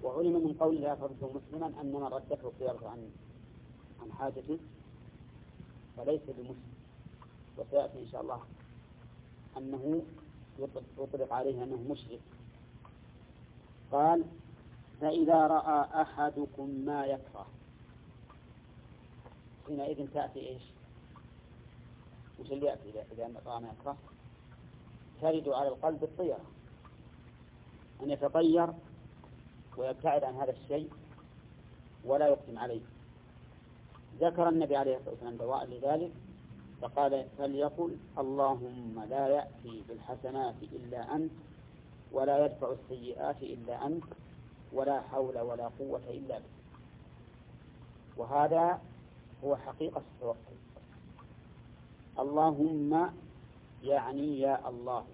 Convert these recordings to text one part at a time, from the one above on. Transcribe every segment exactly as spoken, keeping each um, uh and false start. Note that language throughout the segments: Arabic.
وعلم من قول لا ترد مسلما أن من ردته الطيرة عن عن حاجته فليس بمسلم، وسيأتي إن شاء الله أنه يطلق عليه أنه مشرك. قال فإذا رأى أحدكم ما يكره حينئذ تأتي إيش؟ وش اللي يأتي إذا رأى ما يكره؟ ترد على القلب الطيرة، أن يتطير ويبتعد عن هذا الشيء ولا يقدم عليه. ذكر النبي عليه الصلاة والسلام دواء لذلك فقال فليقل اللهم لا يأتي بالحسنات إلا أنت ولا يدفع السيئات إلا أنت ولا حول ولا قوة إلا بك. وهذا هو حقيقة التوكل. اللهم يعني يا الله،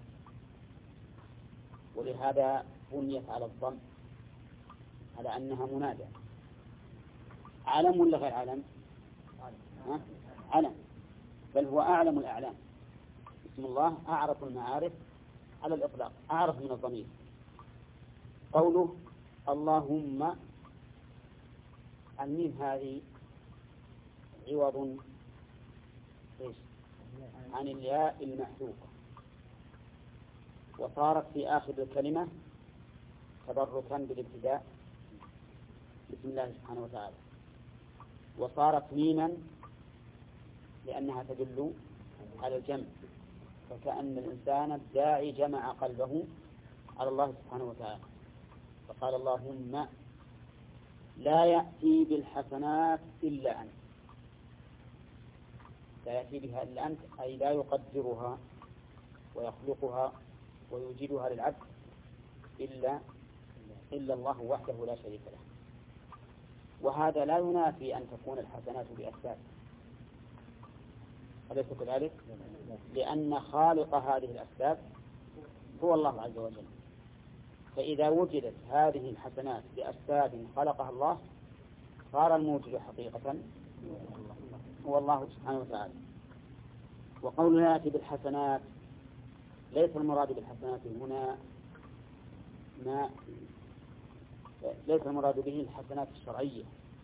ولهذا بنيت على الضم على أنها منادى. علم ولا غير علم؟ ها؟ علم، بل هو أعلم الأعلام. اسم الله أعرف المعارف على الإطلاق، أعرف من الضمير. قوله اللهم، الميم هذه عوض عن الياء المحذوفة، وصارت في آخر الكلمة تبركا بالابتداء بسم الله سبحانه وتعالى، وصارت ميما لأنها تدل على الجمع، فكأن الإنسان الداعي جمع قلبه على الله سبحانه وتعالى. فقال اللهم لا يأتي بالحسنات إلا أنت، لا يأتي بها إلا أنت أي لا يقدرها ويخلقها ويوجدها للعبد إلا إلا الله وحده لا شريك له. وهذا لا ينافي أن تكون الحسنات بأسباب، أليس كذلك؟ لأن خالق هذه الأسباب هو الله عز وجل، فإذا وجدت هذه الحسنات بأسباب خلقها الله صار الموجد حقيقة هو الله سبحانه وتعالى. وقوله يأتي بالحسنات ليس المراد بالحسنات هنا ما ليس المراد به الحسنات الشرعية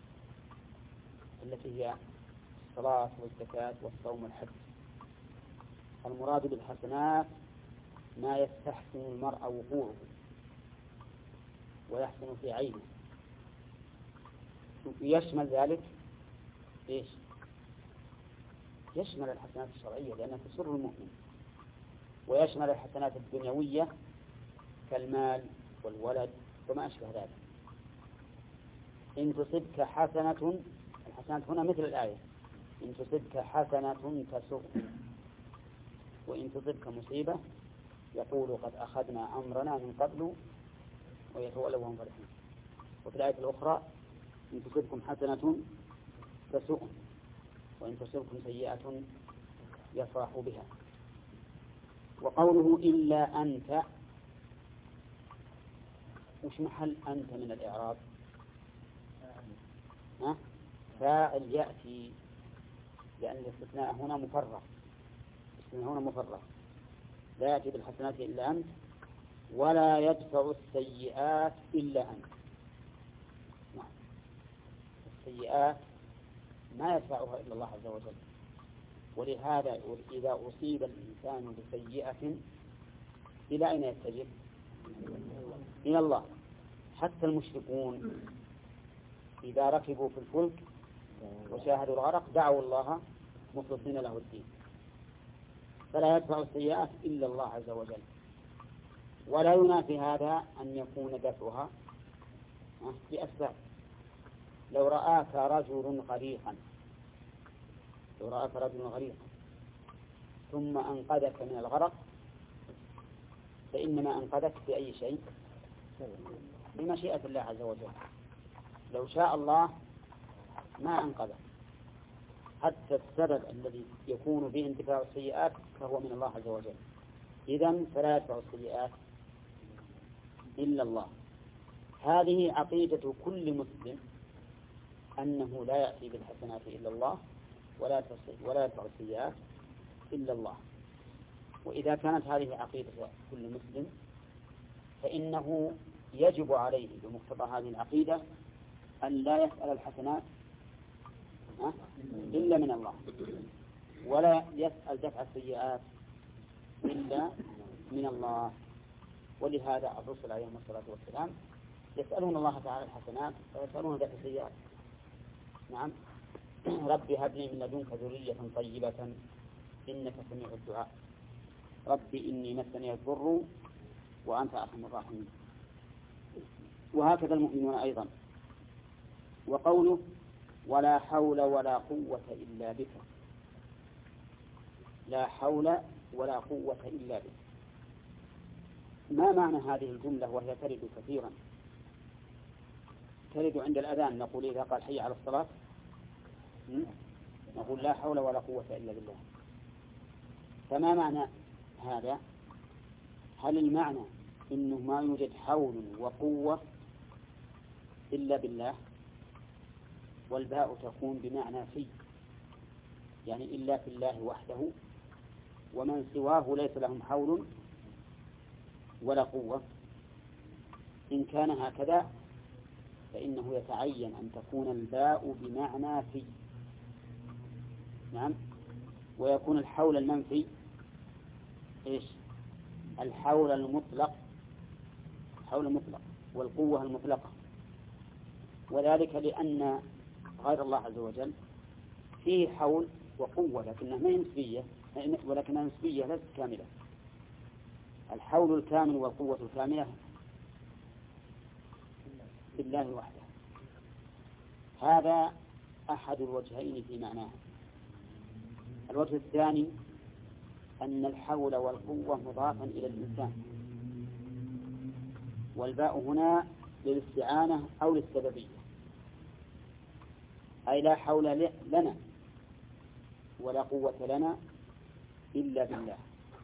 التي هي الصلاة والزكاة والصوم والحج. المراد بالحسنات ما يستحسن المرء وقوعه ويحسن في عينه، يشمل ذلك إيش؟ يشمل الحسنات الشرعية لأنها تسر المؤمن، ويشمل الحسنات الدنيوية كالمال والولد وما أشبه ذلك. إن تصبك حسنة، الحسنات هنا مثل الآية، إن تصبك حسنة تسؤ، وإن تصبك مصيبة يقول قد أخذنا أمرنا من قبل ويتولوا وهم فرحون. وفي الآية الأخرى إن تصبكم حسنة تسؤ وإن تصبكم سيئة يفرح بها. وقوله إلا أنت، وش محل أنت من الإعراب؟ ها؟ فاعل يأتي، لأن الاستثناء هنا مفرغ، الاستثناء هنا مفرغ، لا يأتي بالحسنات إلا أنت ولا يدفع السيئات إلا أنت. السيئات ما يدفعها إلا الله عز وجل، ولهذا إذا أصيب الإنسان بسيئة إلى أين يتجه؟ إلى الله. حتى المشركون إذا ركبوا في الفلك وشاهدوا الغرق دعوا الله مخلصين له الدين. فلا يدفع السيئات إلا الله عز وجل، ولا ينافي هذا أن يكون دفعها بأسباب. لو رآك رجل غريقا لو رآك رجل غريقا ثم أنقذك من الغرق فإنما أنقذك بأي شيء؟ بمشيئة الله عز وجل. لو شاء الله ما أنقذك. حتى السبب الذي يكون به انتفاع السيئات فهو من الله عز وجل. إذن فلا يدفع السيئات إلا الله. هذه عقيدة كل مسلم، أنه لا يأتي بالحسنات إلا الله ولا يدفع السيئات إلا الله. وإذا كانت هذه عقيدة كل مسلم فإنه يجب عليه بمقتضى هذه العقيدة أن لا يسأل الحسنات إلا من الله، ولا يسأل دفع السيئات إلا من الله. ولهذا الرسل عليهم الصلاة والسلام يسألون الله تعالى الحسنات ويسألون دفع السيئات. نعم. ربي هب لي من لدنك ذرية طيبة إنك سميع الدعاء، ربي إني مسني الضر وأنت أرحم الراحمين. وهكذا المؤمنون أيضا. وقوله ولا حول ولا قوة إلا بك، لا حول ولا قوة إلا بك، ما معنى هذه الجملة وهي ترد كثيرا؟ ترد عند الأذان، نقول إذا قال حي على الصلاة نقول لا حول ولا قوة إلا بالله. فما معنى هذا؟ هل المعنى إنه ما يوجد حول وقوة إلا بالله؟ والباء تكون بمعنى في، يعني إلا في الله وحده، ومن سواه ليس لهم حول ولا قوة. إن كان هكذا فإنه يتعين أن تكون الباء بمعنى في. نعم. ويكون الحول المنفي إيش؟ الحول المطلق، حول المطلق والقوة المطلقة. وذلك لأن غير الله عز وجل فيه حول وقوة لكنها ما هي نسبية، ولكنها نسبية ليست كاملة. الحول الكامل والقوة الكاملة بالله وحده. هذا أحد الوجهين في معناه. الوجه الثاني أن الحول والقوة مضافا إلى الإنسان، والباء هنا للاستعانة أو للسببية، أي لا حول لنا ولا قوة لنا إلا بالله،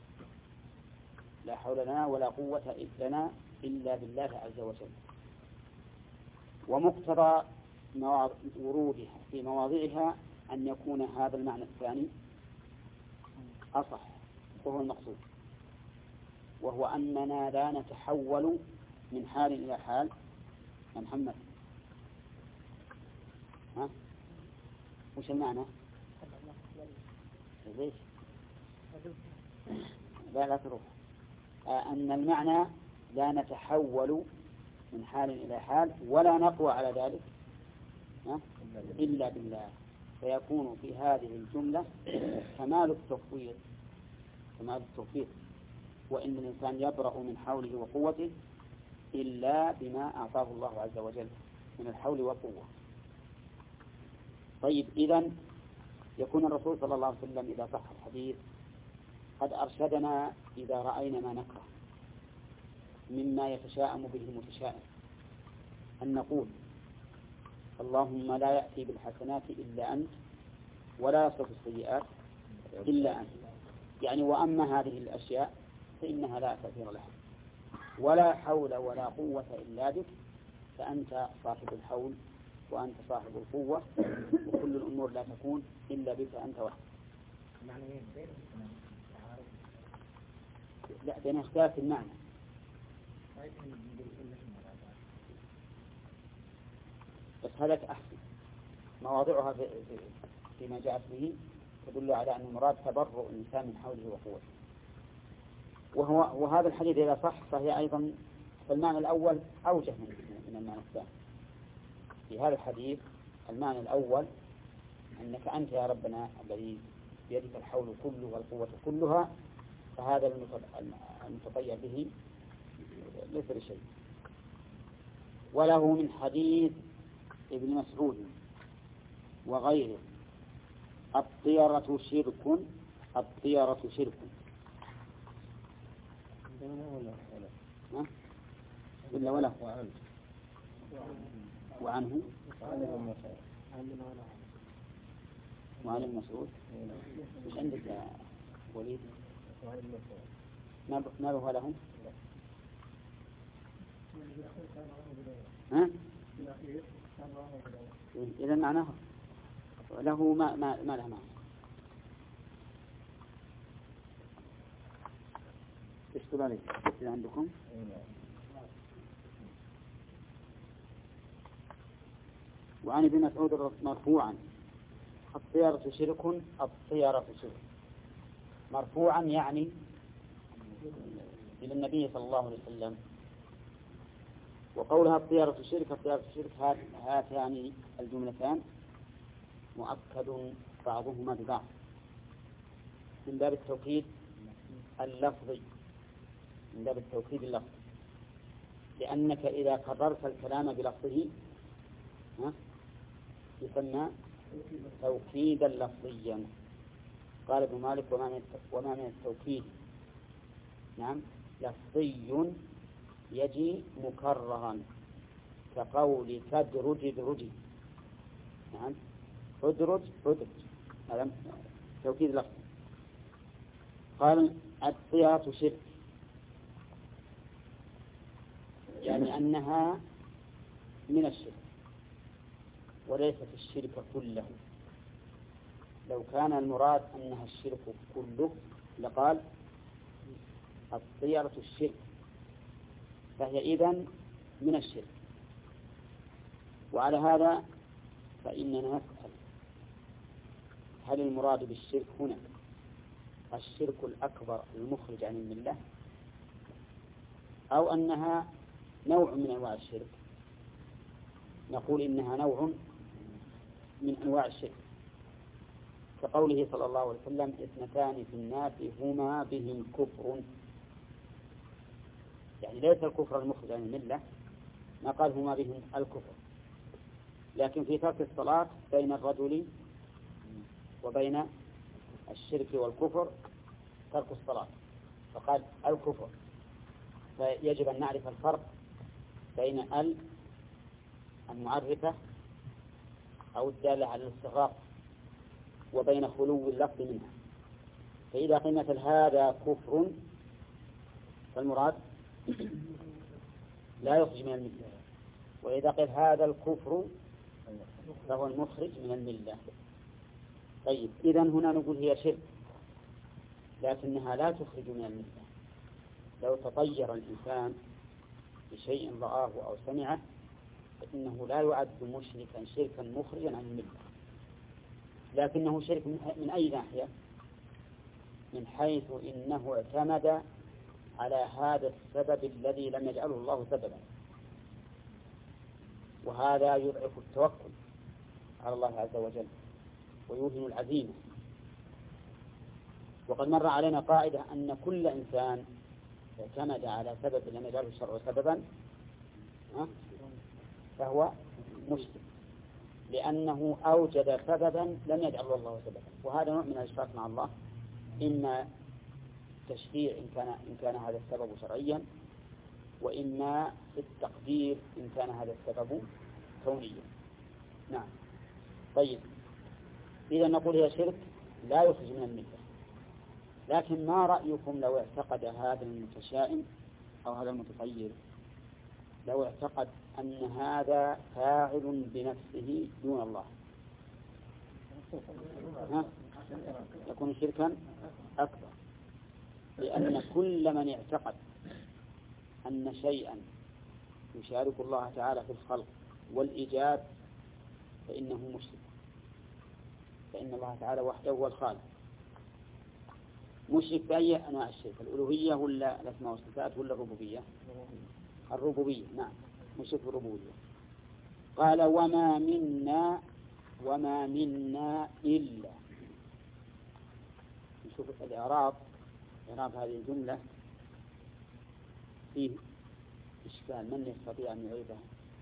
لا حول لنا ولا قوة لنا إلا بالله عز وجل. ومقتضى ورودها في مواضعها أن يكون هذا المعنى الثاني أصح، وهو المقصود، وهو أننا لا نتحول من حال إلى حال. يا محمد، ها؟ وش المعنى؟ ليش؟ لا لا تروح. آه أن المعنى لا نتحول من حال إلى حال ولا نقوى على ذلك إلا بالله. فيكون في هذه الجملة كمال التفويض، كمال التوفيق، وإن الإنسان يبرأ من حوله وقوته إلا بما أعطاه الله عز وجل من الحول والقوة. طيب، إذن يكون الرسول صلى الله عليه وسلم إذا صح الحديث قد أرشدنا إذا رأينا ما نكره مما يتشاءم به المتشائم أن نقول اللهم لا يأتي بالحسنات إلا أنت ولا يصرف السيئات إلا أنت. يعني وأما هذه الأشياء فإنها لا تأثير لها، ولا حول ولا قوة إلا بك، فأنت صاحب الحول وأنت صاحب القوة، وكل الأمور لا تكون إلا بك أنت وحدك. لا، بين اختلاف المعنى. بس هذا أحسن مواضعها في فيما جاءت به تدل على أن المراد تبرؤ الإنسان من حوله وقوته. وهو وهذا الحديث إذا صح فهي أيضا فالمعنى الأول أوجه من المعنى الثاني. في هذا الحديث المعنى الأول أنك أنت يا ربنا الذي بيدك الحول كله والقوة كلها، فهذا المتطيع به ليس بشيء. وله من حديث ابن مسعود وغيره الطيرة شرك، الطيرة شرك. ولا ولا وعنه وعن المسعود. مش عندك يا وليد؟ ما ما له لهم؟ ها؟ إذا معناه له ما ما ما له معنى. ايش تبالي؟ إذا عندكم وعن ابن مسعود مرفوعا الطيرة شرك الطيرة شرك، مرفوعا يعني إلى النبي صلى الله عليه وسلم. وقولها الطيرة شرك الطيرة شرك هاتان الجملتان مؤكد بعضهما ببعض من باب التوكيد اللفظي، من باب التوكيد اللفظي، لأنك إذا كررت الكلام بلفظه يسمى توكيدا لفظيا. قال ابن مالك وما من التوكيد نعم لفظي يجي مكررا كقول كدرج درجي، نعم ادرج ادرج، هذا توكيد لفظي. قال الطيرة شرك يعني أنها من الشرك وليست الشرك كله. لو كان المراد أنها الشرك كله لقال الطيرة الشرك، فهي إذن من الشرك. وعلى هذا فإننا نسأل هل المراد بالشرك هنا الشرك الأكبر المخرج عن الملة أو أنها نوع من أنواع الشرك؟ نقول إنها نوع من أنواع الشرك، كقوله صلى الله عليه وسلم اثنتان في الناس هما بهم كفر، يعني ليس الكفر المخرج عن الملة، ما قال هما بهم الكفر، لكن في ترك الصلاة بين الرجل وبين الشرك والكفر ترك الصلاة، فقال الكفر. فيجب أن نعرف الفرق بين ال المعرفة أو الدالة على الاستغراق وبين خلو اللفظ منها. فإذا قيل مثل هذا كفر فالمراد لا يخرج من الملة، وإذا قيل هذا الكفر فهو المخرج من الملة. طيب إذن هنا نقول هي شرك لكنها لا تخرج من الملة. لو تطير الإنسان بشيء رآه أو سمعه فإنه لا يعد مشركا شركا مخرجا عن الملة، لكنه شرك من أي ناحية؟ من حيث إنه اعتمد على هذا السبب الذي لم يجعله الله سببا، وهذا يضعف التوكل على الله عز وجل ويوهن العزيمة. وقد مر علينا قاعدة أن كل إنسان اعتمد على سبب لم يجعله الشرع سببا فهو مشرك، لأنه أوجد سببا لم يجعله الله سببا. وهذا نوع من الإشراك مع الله، إما تشريع إن كان, إن كان هذا السبب شرعيا، وإما التقدير إن كان هذا السبب كونيا. نعم. طيب إذا نقول هي شرك لا يخرج من الملة، لكن ما رأيكم لو اعتقد هذا المتشائم أو هذا المتطير لو اعتقد أن هذا فاعل بنفسه دون الله؟ ها؟ يكون شركا أكبر، لأن كل من اعتقد أن شيئا يشارك الله تعالى في الخلق والإيجاد فإنه مشرك، فإن الله تعالى وحده هو الخالق. مشرك بأي أنواع الشرك؟ الألوهية ولا الأسماء والصفات ولا الربوبية؟ الربوبية. نعم مشرك الربوبية. قال وما منا وما منا إلا. نشوف الإعراب، إعراب هذه الجملة فيه إشكال، من يستطيع أن يعيدها؟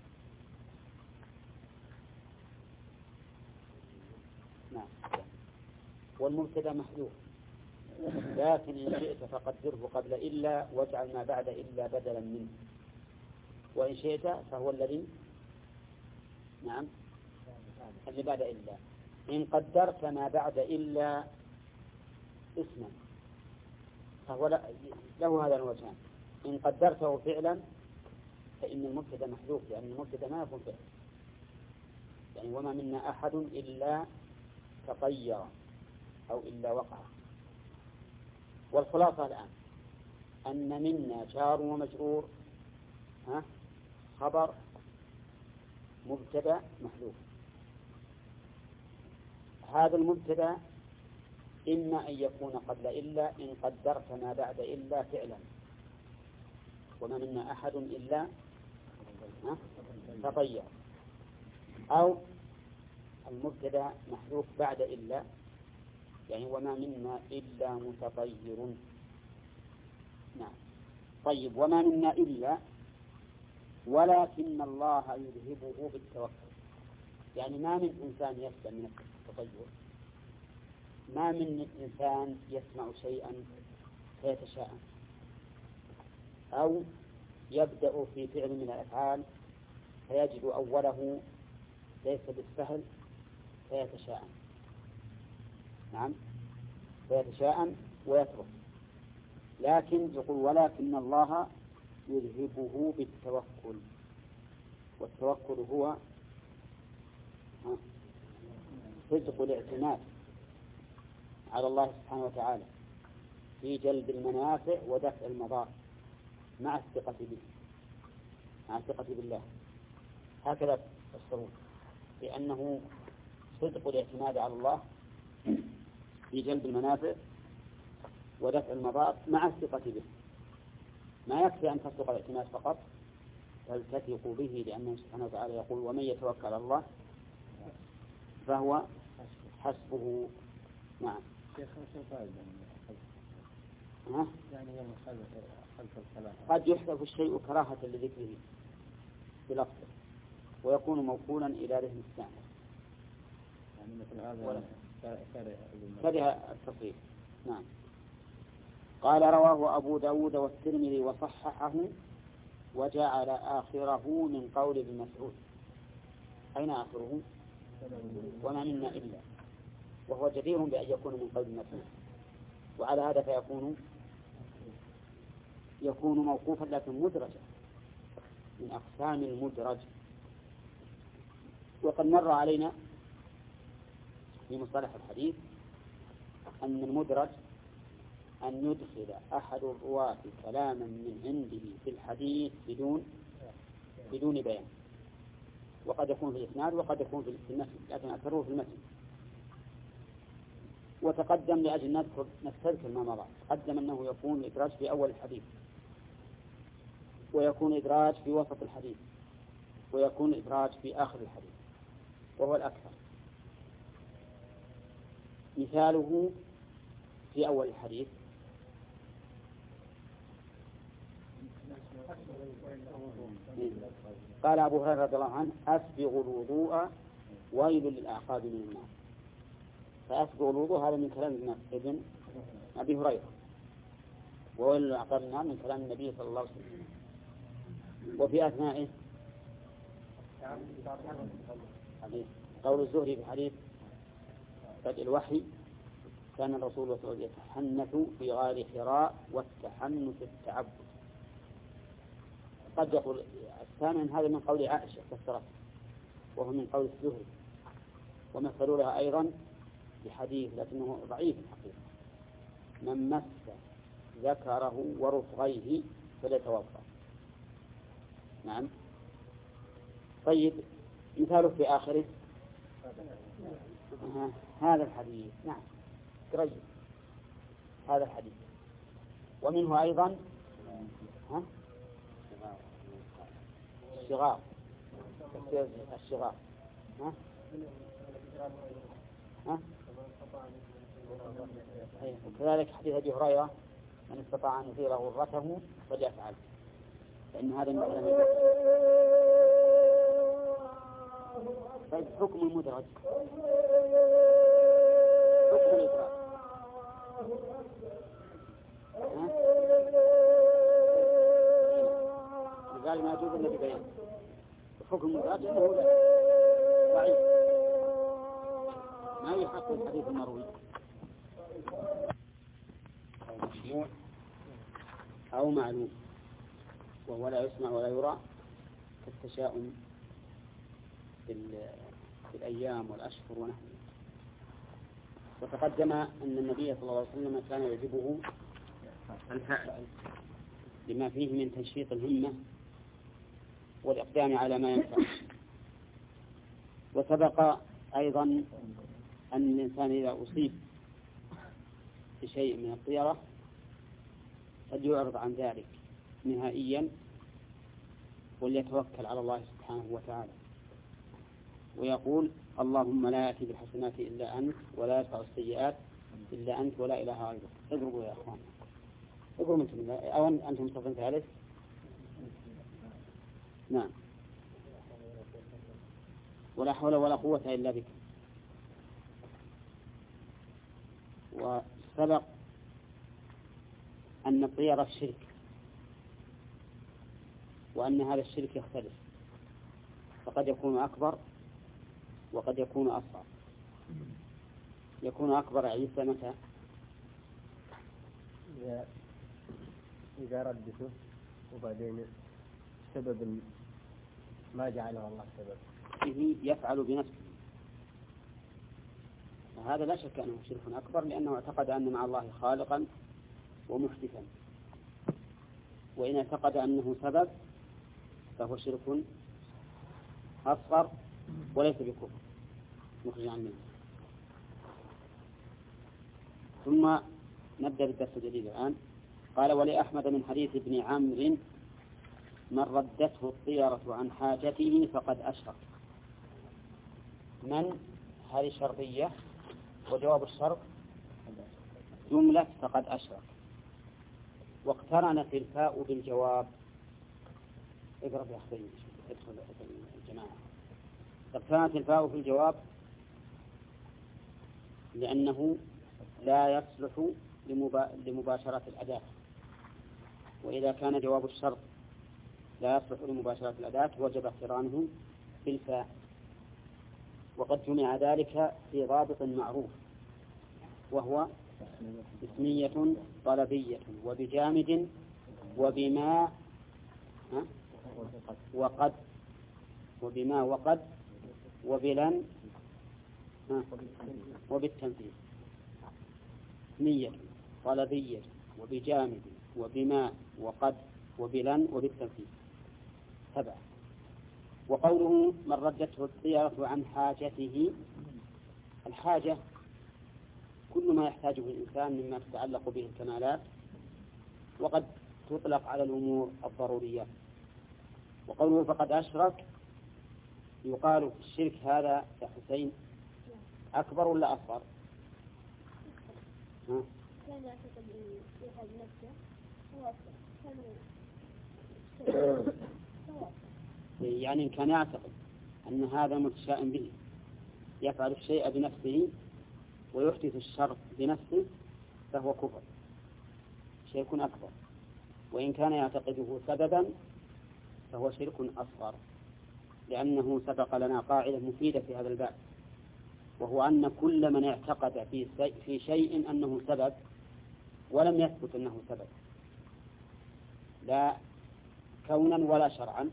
نعم. والمبتدا محذوف، لكن إن شئت فقدره قبل إلا واجعل ما بعد إلا بدلا منه، وإن شئت فهو الذي نعم اللي بعد إلا. إن قدرت ما بعد إلا اسما فهو له هذا الوجهان. إن قدرته فعلا فإن المبتدا محذوف، لأن يعني المبتدا ما يكون فعل، يعني وما منا أحد إلا تطير أو إلا وقع. والخلاصة الآن أن منا جار ومجرور ها خبر مبتدا محذوف، هذا المبتدأ إما أن يكون قبل إلا إن قدرت ما بعد إلا فعلا، وما منا أحد إلا تطير، أو المبتدأ محذوف بعد إلا، يعني وما منا إلا متطير. نعم. طيب، وما منا إلا ولكن الله يذهبه بالتوكل، يعني ما من إنسان يسلم من التطير، ما من إنسان يسمع شيئا فيتشاءم، أو يبدأ في فعل من الأفعال فيجد أوله ليس بالسهل فيتشاءم. نعم، فيتشاءم ويترك. لكن يقول ولكن الله يذهبه بالتوكل، والتوكل هو صدق الاعتماد على الله سبحانه وتعالى في جلب المنافع ودفع المضار مع الثقة به، مع الثقة بالله. هكذا الصروف، لأنه صدق الاعتماد على الله في جلب المنافع ودفع المضار مع الثقة به. ما يكفي أن تصدق الاعتماد فقط، بل تثق به، لأنه سبحانه وتعالى يقول ومن يتوكل على الله فهو حسبه. نعم. يعني يوم خلف الكلام قد يحذف الشيء كراهة لذكره بلفظه ويكون موصولا إلى ذهن السامع، يعني مثل هذا كره التصريف. نعم. قال رواه أبو داود والترمذي وصححه وجعل آخره من قول ابن مسعود. أين آخره؟ وما منا إلا، وهو جدير بأن يكون من قول ابن مسعود، وعلى هذا فيكون يكون موقوفا لكن مدرجا من أقسام المدرج. وقد مر علينا في مصطلح الحديث أن المدرج أن يدخل أحد الرواة كلاما من عنده في الحديث بدون بدون بيان، وقد يكون في الإسناد وقد يكون في المتن، لكن أكثره في المتن. وتقدم لأجل نذكر نستذكر ما مضى، تقدم أنه يكون إدراج في أول الحديث، ويكون إدراج في وسط الحديث، ويكون إدراج في آخر الحديث، وهو الأكثر. مثاله في أول الحديث قال أبو هريرة رضي الله عنه أسبغ الوضوء ويل للأعقاب من النار. فأسبغ الوضوء هذا من كلام ابن أبي هريرة، وويل للأعقاب من النار من كلام النبي صلى الله عليه وسلم. وفي أثنائه قول الزهري في حديث بدء الوحي كان الرسول صلى الله عليه وسلم يتحنث في غار حراء والتحنث التعبد. قد يقول الثامن هذا من قول عائشة فسرت، وهو من قول الزهري، ومثلوا لها أيضا بحديث لكنه ضعيف الحقيقة: من مس ذكره ورفغيه فليتوضأ. نعم. طيب، مثاله في آخره آه. هذا الحديث. نعم، قريب هذا الحديث. ومنه أيضا ها الشغار، الشغار ها ها وكذلك حديث أبي هريرة من استطاع أن يطيل غرته فليفعل، فإن هذا من كلام. طيب، حكم المدرج، حكم الإدراج قال ما يجوز إلا ببيان. حكم المدرج أنه ضعيف، ما يحق الحديث المروي أو مشموع أو معلوم، وهو لا يسمع ولا يرى كالتشاؤم في الأيام والأشهر ونحوه. وتقدم أن النبي صلى الله عليه وسلم كان يعجبه الفعل لما فيه من تنشيط الهمة والإقدام على ما ينفع. وسبق أيضا أن الإنسان إذا أصيب بشيء من الطيرة فليعرض عن ذلك نهائيا وليتوكل على الله سبحانه وتعالى ويقول اللهم لا يأتي بالحسنات إلا أنت ولا يدفع السيئات إلا أنت ولا إله غيرك. اضربوا يا أخوان اضربوا أنتم أو أنتم صفن ثالث. نعم. ولا حول ولا قوة إلا بك. وسبق أن الطيرة الشرك وأن هذا الشرك يختلف فقد يكون أكبر وقد يكون أصغر. يكون أكبر عيسى متى؟ إذا إذا ردته وبعدين سبب ما جعله الله سبب به يفعل بنفسه هذا لا شك أنه شرك أكبر لأنه اعتقد أن مع الله خالقا ومحدثا. وإن اعتقد أنه سبب فهو شرك أصغر وليس بكفر مخرج عن منه. ثم نبدأ بالدرس الجديد الآن. قال ولأحمد من حديث ابن عمرو من ردته الطيرة عن حاجته فقد أشرك. من هذه شرطية وجواب الشرط جملة فقد أشرك واقترنت الفاء بالجواب. اقرأ يا أخي ادخل الجماعة. اقترنت الفاء في الجواب لأنه لا يصلح لمباشرة الأداة وإذا كان جواب الشرط لا يصلح لمباشرة الأداة وجب اقترانه بالفاء. وقد جمع ذلك في ضابط معروف وهو اسمية طلبية وبجامد وبما وقد وبما وقد وبلن وبالتنفيذ. اسمية طلبية وبجامد وبما وقد وبلن وبالتنفيذ سبعة. وقوله من ردته الطيرة عن حاجته الحاجة كل ما يحتاجه الإنسان مما تتعلق به الكمالات وقد تطلق على الأمور الضرورية. وقوله فقد أشرك يقال في الشرك هذا يا حسين أكبر ولا أصغر؟ ها؟ كان يعتقد في هذا نفسه هو يعني كان يعتقد أن هذا متشائم به يفعل الشيء بنفسه ويحدث الشر بنفسه فهو كفر شرك أكبر. وإن كان يعتقده سببا فهو شرك أصغر لأنه سبق لنا قاعدة مفيدة في هذا الباب وهو أن كل من اعتقد في في شيء أنه سبب ولم يثبت أنه سبب لا كونا ولا شرعا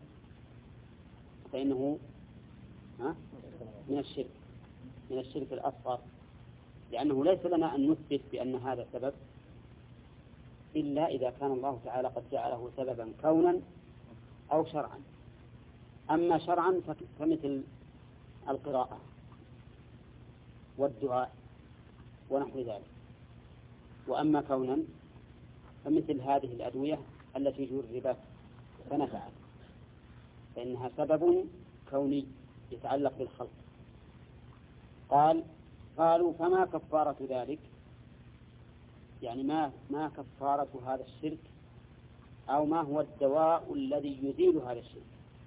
فإنه من الشرك من الشرك الأصغر لأنه ليس لنا أن نثبت بأن هذا سبب إلا إذا كان الله تعالى قد جعله سببا كونا أو شرعا. أما شرعا فمثل القراءة والدعاء ونحو ذلك. وأما كونا فمثل هذه الأدوية التي جربت فنفعت فإنها سبب كوني يتعلق بالخلق. قال قالوا فما كفارة ذلك يعني ما ما كفارة هذا الشرك أو ما هو الدواء الذي يزيل هذا الشرك.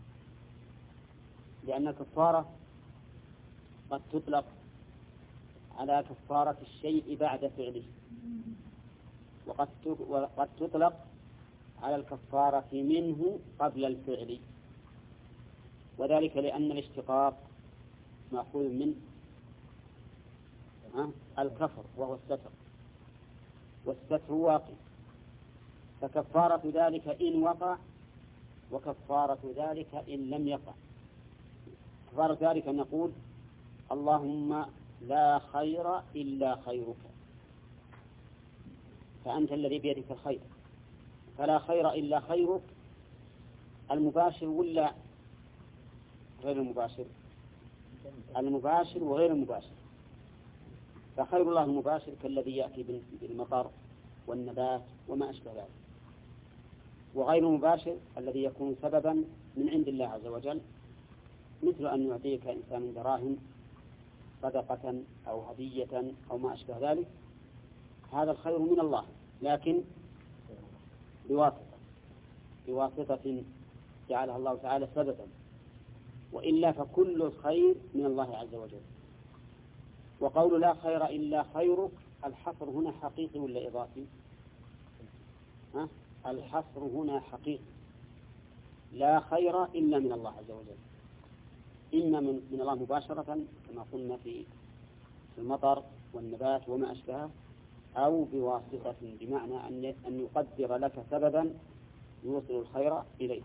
لأن الكفارة قد تطلق على كفارة الشيء بعد فعله وقد وقد تطلق على الكفارة منه قبل الفعل وذلك لأن الاشتقاق مأخوذ من الكفر وهو الستر والستر واقع فكفارة ذلك إن وقع وكفارة ذلك إن لم يقع. كفارة ذلك أن نقول اللهم لا خير إلا خيرك فأنت الذي بيدك الخير فلا خير إلا خيرك المباشر ولا غير المباشر؟ المباشر وغير المباشر. فخير الله المباشر كالذي يأتي بالمطر والنبات وما أشبه ذلك، وغير المباشر الذي يكون سببا من عند الله عز وجل، مثل أن يعطيك إنسان دراهم صدقة أو هدية أو ما أشبه ذلك، هذا الخير من الله لكن بواسطة بواسطة جعلها الله تعالى سببا، وإلا فكل الخير من الله عز وجل. وقول لا خير إلا خيرك، الحصر هنا حقيقي ولا إضافي؟ ها؟ الحصر هنا حقيقي، لا خير إلا من الله عز وجل، إما من, من الله مباشرة كما قلنا في المطر والنبات وما أشبهه، أو بواسطة بمعنى أن أن يقدر لك سببا يوصل الخير إليك.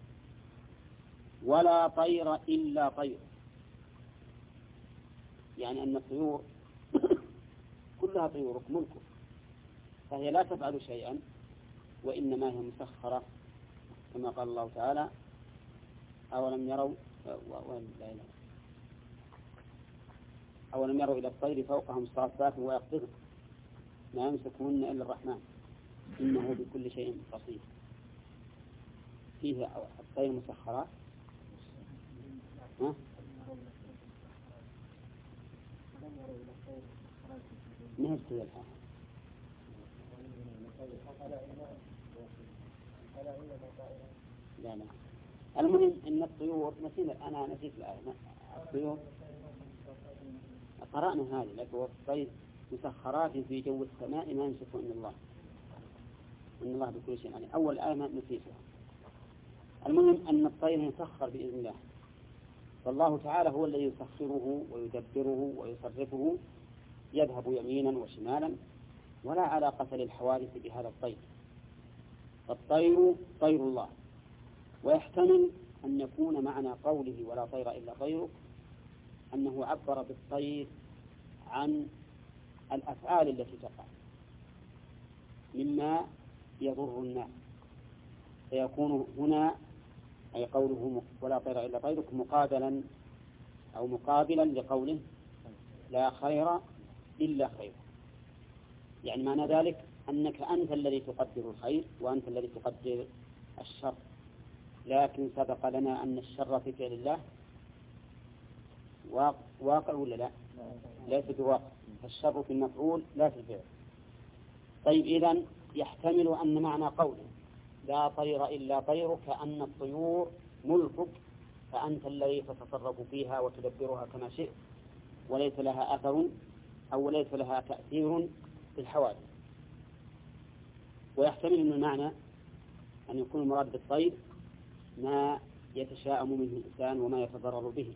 ولا طير إلا طير، يعني أن الطيور كلها طيورك ملكك، فهي لا تفعل شيئا وإنما هي مسخرة كما قال الله تعالى أولم يروا أولم يروا إلى الطير فوقهم صافات ويقبضن ما يمسكهن إلا الرحمن إنه بكل شيء بصير. فيه الطير مسخرات، ها؟ نهج كذا الحال. لا لا المهم إن الطيور نسينا، أنا نسيت الآية. الطيور قرأنا هذه، لكن الطير مسخرات في جو السماء ما يمسكه إلا الله، إن الله بكل شيء عليم. أول آية ما نسيتها. المهم أن الطير مسخر بإذن الله، فالله تعالى هو الذي يسخره ويدبره ويصرفه، يذهب يمينا وشمالا، ولا علاقة للحوادث بهذا الطير. الطير طير الله. ويحتمل أن يكون معنى قوله ولا طير إلا طيرك أنه عبر بالطير عن الأفعال التي تقع مما يضر الناس، فيكون هنا أي قوله ولا طير إلا طيرك مقابلا أو مقابلا لقوله لا خير إلا خير، يعني معنى ذلك أنك أنت الذي تقدر الخير وأنت الذي تقدر الشر، لكن سبق لنا أن الشر في فعل الله واقع ولا لا؟ ليس بواقع، الشر في المفعول لا في الفعل. طيب إذن يحتمل أن معنى قوله لا طير إلا طيرك كأن الطيور ملكك، فأنت الذي تتصرف فيها وتدبرها كما شئت، وليس لها أثر أو ليس لها تأثير في الحوادث. ويحتمل أن المعنى أن يكون المراد بالطير ما يتشاءم منه الإنسان وما يتضرر به،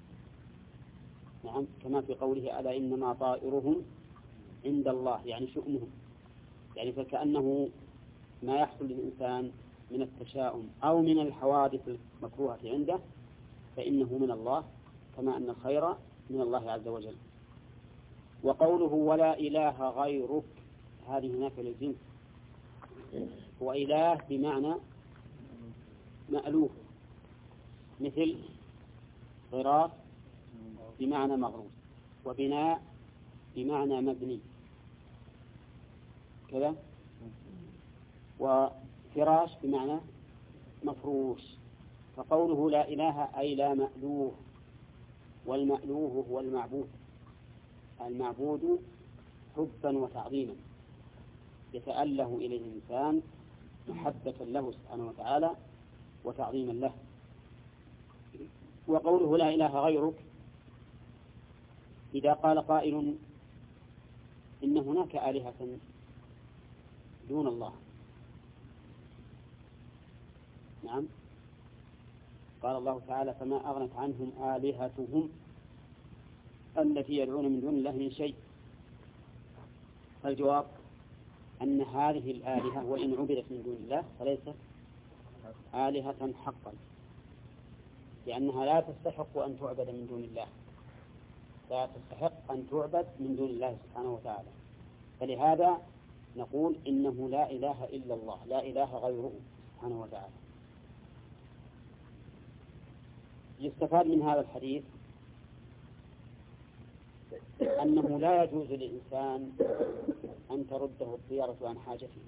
نعم، كما في قوله ألا إنما طائرهم عند الله، يعني شؤمهم، يعني فكأنه ما يحصل للإنسان من التشاؤم أو من الحوادث المكروهة عنده فإنه من الله، كما أن الخير من الله عز وجل. وقوله ولا إله غيرك، هذه نافية للجنس، وإله بمعنى مألوف، مثل غراس بمعنى مغروس، وبناء بمعنى مبني كذا، وفراش بمعنى مفروش. فقوله لا إله أي لا مألوه، والمألوه هو المعبود، المعبود حبا وتعظيما يتأله إليه الإنسان محبة له سبحانه وتعالى وتعظيما له. وقوله لا إله غيرك، إذا قال قائل إن هناك آلهة دون الله، نعم، قال الله تعالى فما أغنت عنهم آلهتهم التي يدعون من دون الله من شيء. فالجواب أن هذه الآلهة وإن عبدت من دون الله فليست آلهة حقا، لأنها لا تستحق أن تعبد من دون الله، لا تستحق أن تعبد من دون الله سبحانه وتعالى. فلهذا نقول إنه لا إله إلا الله، لا إله غيره سبحانه وتعالى. يستفاد من هذا الحديث أنه لا يجوز للإنسان أن ترده الطيارة عن حاجته،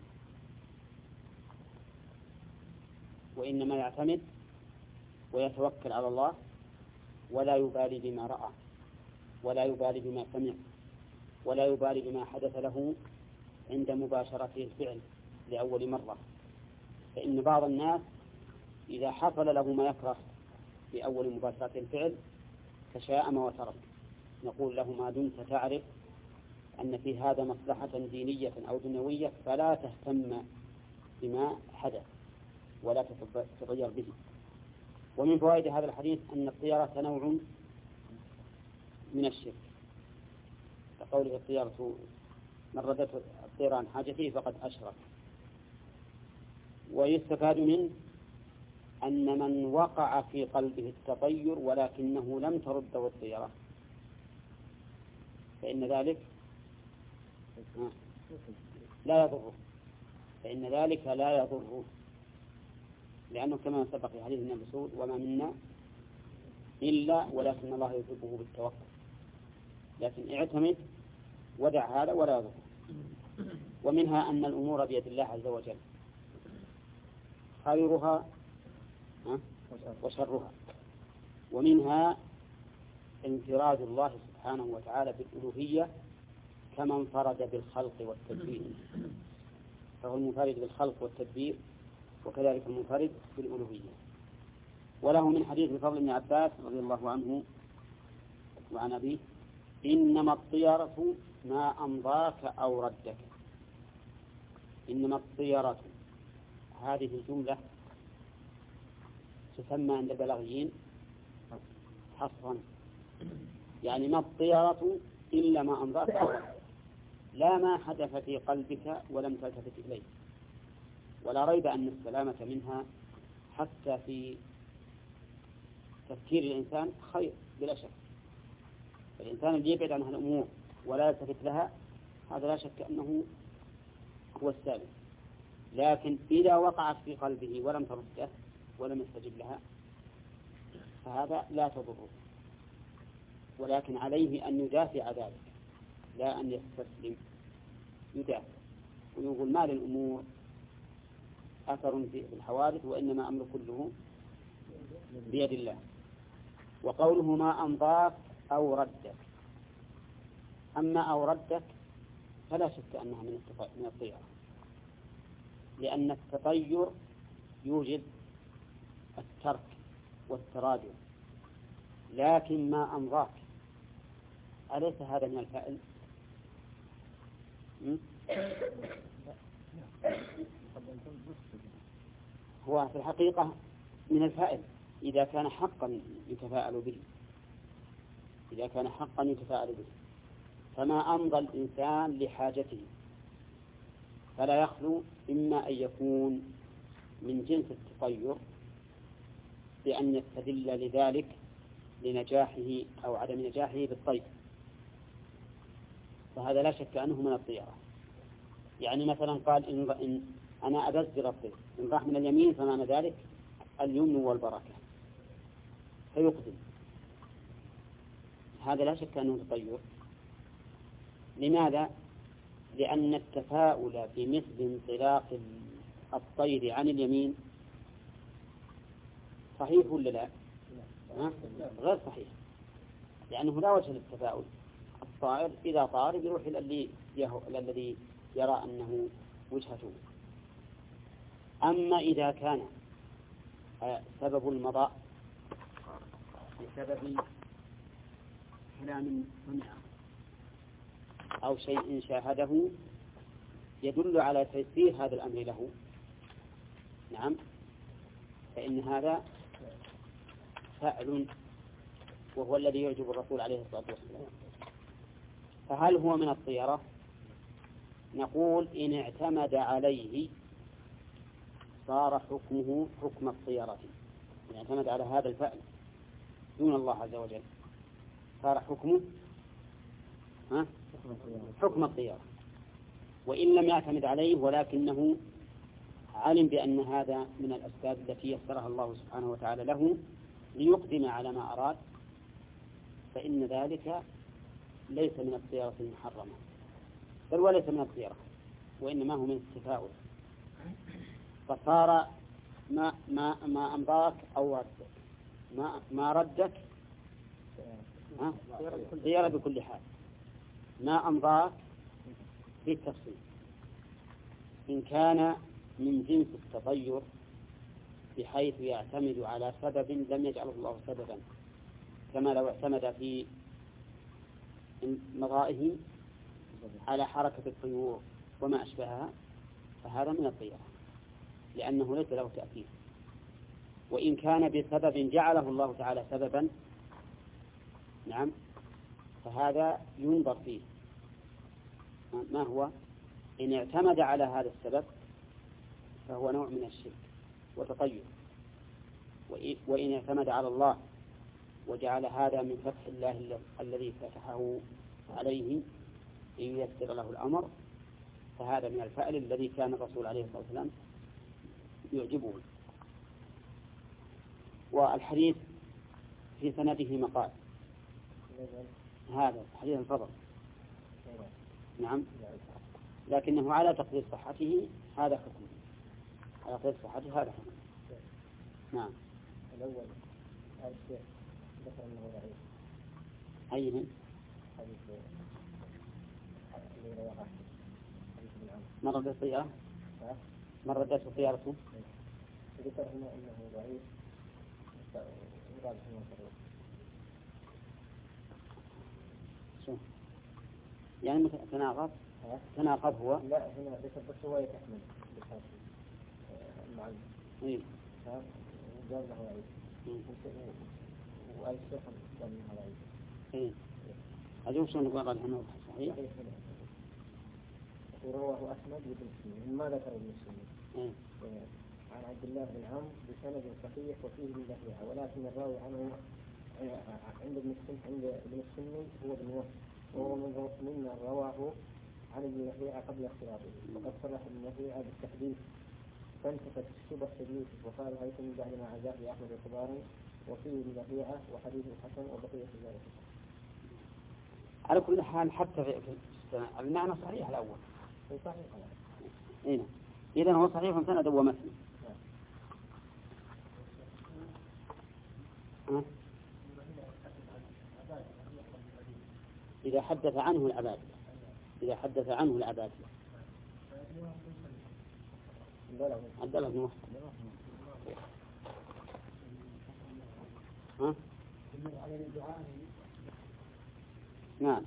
وإنما يعتمد ويتوكل على الله ولا يبالي بما رأى ولا يبالي بما سمع ولا يبالي بما حدث له عند مباشرته الفعل لأول مرة. فإن بعض الناس إذا حصل له ما يكره في أول مباشرة الفعل تشاءم وترك. نقول له ما دمت تعرف أن في هذا مصلحة دينية أو دنيوية فلا تهتم بما حدث ولا تتغير به. ومن فوائد هذا الحديث أن الطيرة نوع من الشرك، كقوله الطيرة من ردت الطيرة عن حاجته فقد أشرك. ويستفاد منه أن من وقع في قلبه التطير ولكنه لم ترده الطيرة فإن ذلك لا يضره فإن ذلك لا يضره لأنه كما سبق في حديث ابن مسعود وما منا إلا ولكن الله يحبه بالتوكل. لكن اعتمد ودع هذا ولا يضره. ومنها أن الأمور بيد الله عز وجل خيرها وشرها. ومنها انفراد الله سبحانه وتعالى بالألوهية كما انفرد بالخلق والتدبير، فهو المنفرد بالخلق والتدبير وكذلك المنفرد بالألوهية. وله من حديث الفضل بن عباس رضي الله عنه وعن أبيه إنما الطيرة ما أمضاك أو ردك. إنما الطيرة هذه الجملة تسمى عند البلاغيين حصرا، يعني ما الطيرة إلا ما أمضاك أو ردك، لا ما حدث في قلبك ولم تلتفت إليه. ولا ريب أن السلامة منها حتى في تفكير الإنسان خير بلا شك. الإنسان اللي يبعد عن الأمور ولا يلتفت لها هذا لا شك أنه هو السالم. لكن إذا وقعت في قلبه ولم ترده ولم يستجب لها فهذا لا تضره، ولكن عليه أن يدافع ذلك لا أن يستسلم. يدافع ويقول ما للأمور أثر في الحوادث وإنما أمر كله بيد الله. وقوله ما أمضاك أو ردك، أما أو ردك فلا شك أنها من الطيرة، لأن التطير يوجب الترك والتراجع. لكن ما أمضاك أليس هذا من الفاعل؟ هو في الحقيقة من الفاعل إذا كان حقا يتفاعل به إذا كان حقا يتفاعل به. فما أمضى الإنسان لحاجته فلا يخلو إما أن يكون من جنس التطير بأن يستدل لذلك لنجاحه أو عدم نجاحه بالطير، فهذا لا شك أنه من الطيرة. يعني مثلا قال إن, إن أنا أبزر الطير إن راح من اليمين فمعنى ذلك اليمن والبركة فيقدم، هذا لا شك أنه تطير. لماذا؟ لأن التفاؤل بمثل انطلاق الطير عن اليمين صحيح ولا لا؟ غير صحيح، لأنه لا وجه للتفاؤل. الطائر إذا طار يروح إلى الذي يرى أنه وجهته. أما إذا كان سبب المضاء بسبب كلام سمع أو شيء شاهده يدل على تيسير هذا الأمر له، نعم، فإن هذا فعل وهو الذي يعجب الرسول عليه الصلاة والسلام. فهل هو من الطيرة؟ نقول إن اعتمد عليه صار حكمه حكم الطيرة. إن اعتمد على هذا الفعل دون الله عز وجل صار حكمه ها؟ حكم الطيرة. وإن لم يعتمد عليه ولكنه علم بأن هذا من الأسباب التي يسرها الله سبحانه وتعالى له ليقدم على ما أراد فإن ذلك ليس من الطيرة المحرمة، بل وليس من الطيرة، وإنما هو من التفاؤل، فصار ما ما ما أمضاك أو ردك، ما ما ردك طيرة بكل حال، ما أمضاك في التفصيل. إن كان من جنس التطير بحيث يعتمد على سبب لم يجعله الله سببا، كما لو اعتمد في مضائه على حركة الطيور وما أشبهها، فهذا من الطيرة لأنه ليس له تأثير. وإن كان بسبب جعله الله تعالى سببا، نعم، فهذا ينظر فيه ما هو. إن اعتمد على هذا السبب فهو نوع من الشرك وتطير، وإن اعتمد على الله وجعل هذا من فتح الله الذي فتحه عليه لييسر له الأمر، فهذا من الفعل الذي كان الرسول عليه الصلاة والسلام يعجبه. والحديث في سنده مقال، هذا حديث الفضل، نعم، لكنه على تقدير صحته هذا حكم، على تقدير صحته هذا حكم. نعم. الأول هذا الشيء ذكر أنه ضعيف. أي من؟ حديث اللي رواه حديث ابن عمرو. من ردت الطيارة؟ من ردت الطيارة؟ ذكر أنه ضعيف. يراد أنه ضعيف. شو؟ يعني تناقض؟ تناقض هو؟ لا، هنا ذكر بس هو يتحمل بحاجة المعلم. إيه. ها؟ جاب له ضعيف. وأي شيخ قال له ضعيف. إيه. أجوب شو نقول قال عنه صحيح؟ ورواه أحمد بن سنين. ما ذكر ابن سنين. إيه. عن عبد الله بن عمرو بسند صحيح وفيه من لهيعة، ولكن الراوي عنه عند ابن السن عند ابن السن هو ابن وهب، وهو ممن رواه عن ابن لهيعة قبل اختلاطه، وقد صرح ابن لهيعة بالتحديث فانتفت الشبه الشديد، وقال هيثم بعد ما عزاه لأحمد الخضاري وفيه ابن لهيعة وحديث الحسن وبقية ذلك. على كل حال حتى في المعنى صحيح الأول. صحيح. إيه. إذن هو صحيح سند ومتن. أه؟ إذا حدث عنه العباد، إذا حدث عنه العباد عبد الله بن وهب. ها؟ نعم.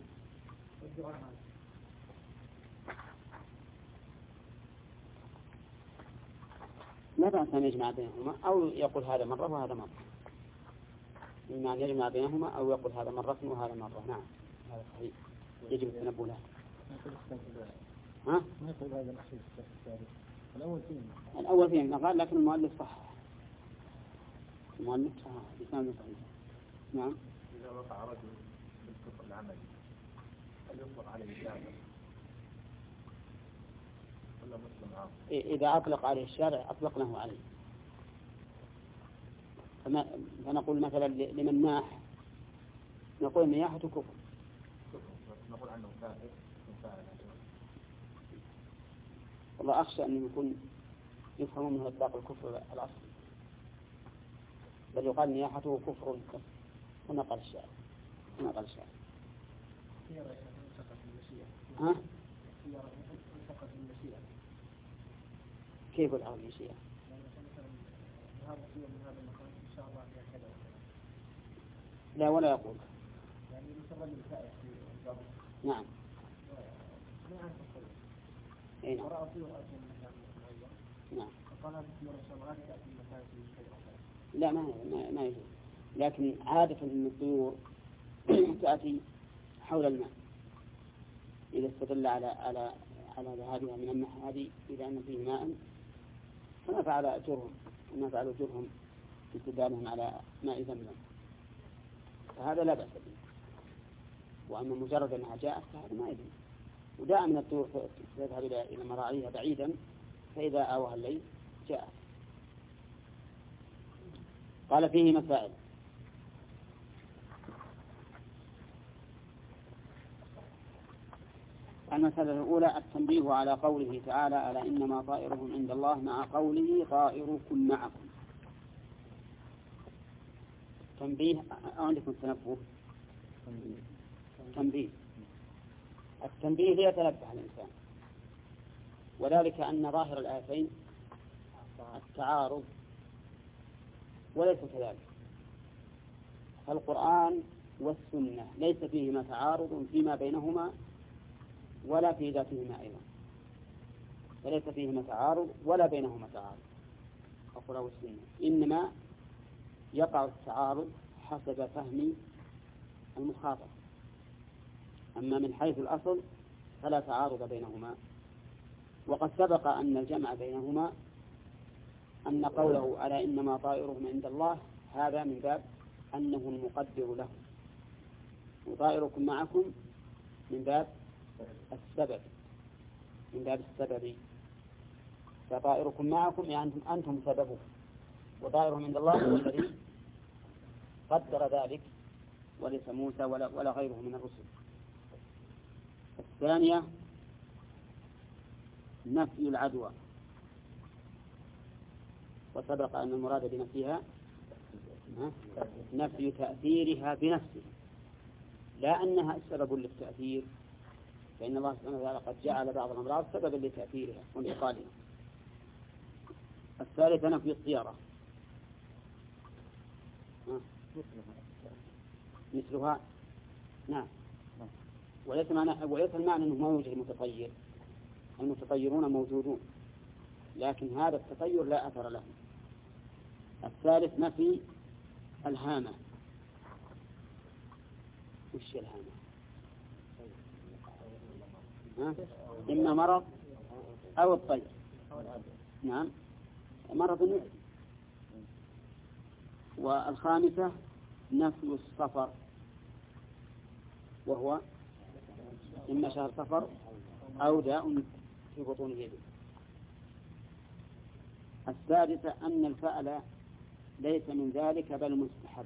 لا بأس أن يجمع بينهما، أو يقول هذا مرة وهذا مرة، إما أن يجمع بينهما أو يقول هذا مرة وهذا مرة. نعم، هذا صحيح، يجب التنبه له. ها؟ ما يقول هذا الأخير الثالث. الأول فيه. الأول فيه مقال، لكن المؤلف صح. المؤلف صح، بسند صحيح. نعم. إذا وقع رجل بالكفر العملي هل يطلق عليه الشارع ولا مسلم عام؟ إذا أطلق عليه الشارع أطلقناه عليه. فما فنقول مثلا لمن ناح نقول نياحة كفر. نقول عنه كافر. والله أخشى أن يكون يفهم منه إطلاق الكفر الأصل، بل يقال نياحته كفر ونقل الشارع ونقل الشارع. ها؟ كيف الأمر المشيئة؟ لا ولا يقول. نعم. أي نعم. نعم. لا ما ما ما يجوز، لكن عادة أن الطيور تأتي حول الماء إذا استدل على على على ذهابها من الناحية هذه إذا أن فيه ماء، كما فعل جرهم وما فعلوا جرهم باستدلالهم على ماء زمزم، فهذا لا بأس به. وأما مجرد أنها جاءت فهذا ما يدري. ودائما الطيور تذهب إلى مراعيها بعيدا، فإذا آوها الليل جاءت. قال فيه مسائل. المسألة الأولى التنبيه على قوله تعالى ألا إنما طائرهم عند الله مع قوله طائركم معكم. تنبيه أو عندكم تنبه؟ تنبيه. التنبيه ليتنبه الإنسان، وذلك أن ظاهر الآيتين التعارض وليس كذلك. القرآن والسنة ليس فيهما تعارض فيما بينهما ولا في ذاتهما أيضا، فليس فيهما تعارض ولا بينهما تعارض القرآن والسنة، إنما يقع التعارض حسب فهم المخاطب. أما من حيث الأصل فلا تعارض بينهما. وقد سبق أن الجمع بينهما أن قوله ألا إنما طائرهم عند الله هذا من باب أنه المقدر لهم، وطائركم معكم من باب السبب، من باب السبب. فطائركم معكم يعني أنتم سببه، وطائرهم عند الله هو الذي قدر ذلك، وليس موسى ولا, ولا غيره من الرسل. الثانية نفي العدوى، وسبق أن المراد بنفيها نفي تأثيرها بنفسه، لا أنها سبب للتأثير، فإن الله سبحانه وتعالى قد جعل بعض الأمراض سببا لتأثيرها وانتقالها. الثالثة نفي الطيرة، مثلها نعم، وليس معنى وليس المعنى أنه ما يوجد متطير، المتطيرون موجودون لكن هذا التطير لا أثر له. الثالث نفي الهامة. وش الهامة؟ ها؟ إما مرض أو الطير. نعم مرض النفس. والخامسة نفي السفر، وهو إما شهر سفر أو داء في بطون يده. السادسة أن الفعل ليس من ذلك بل مستحب،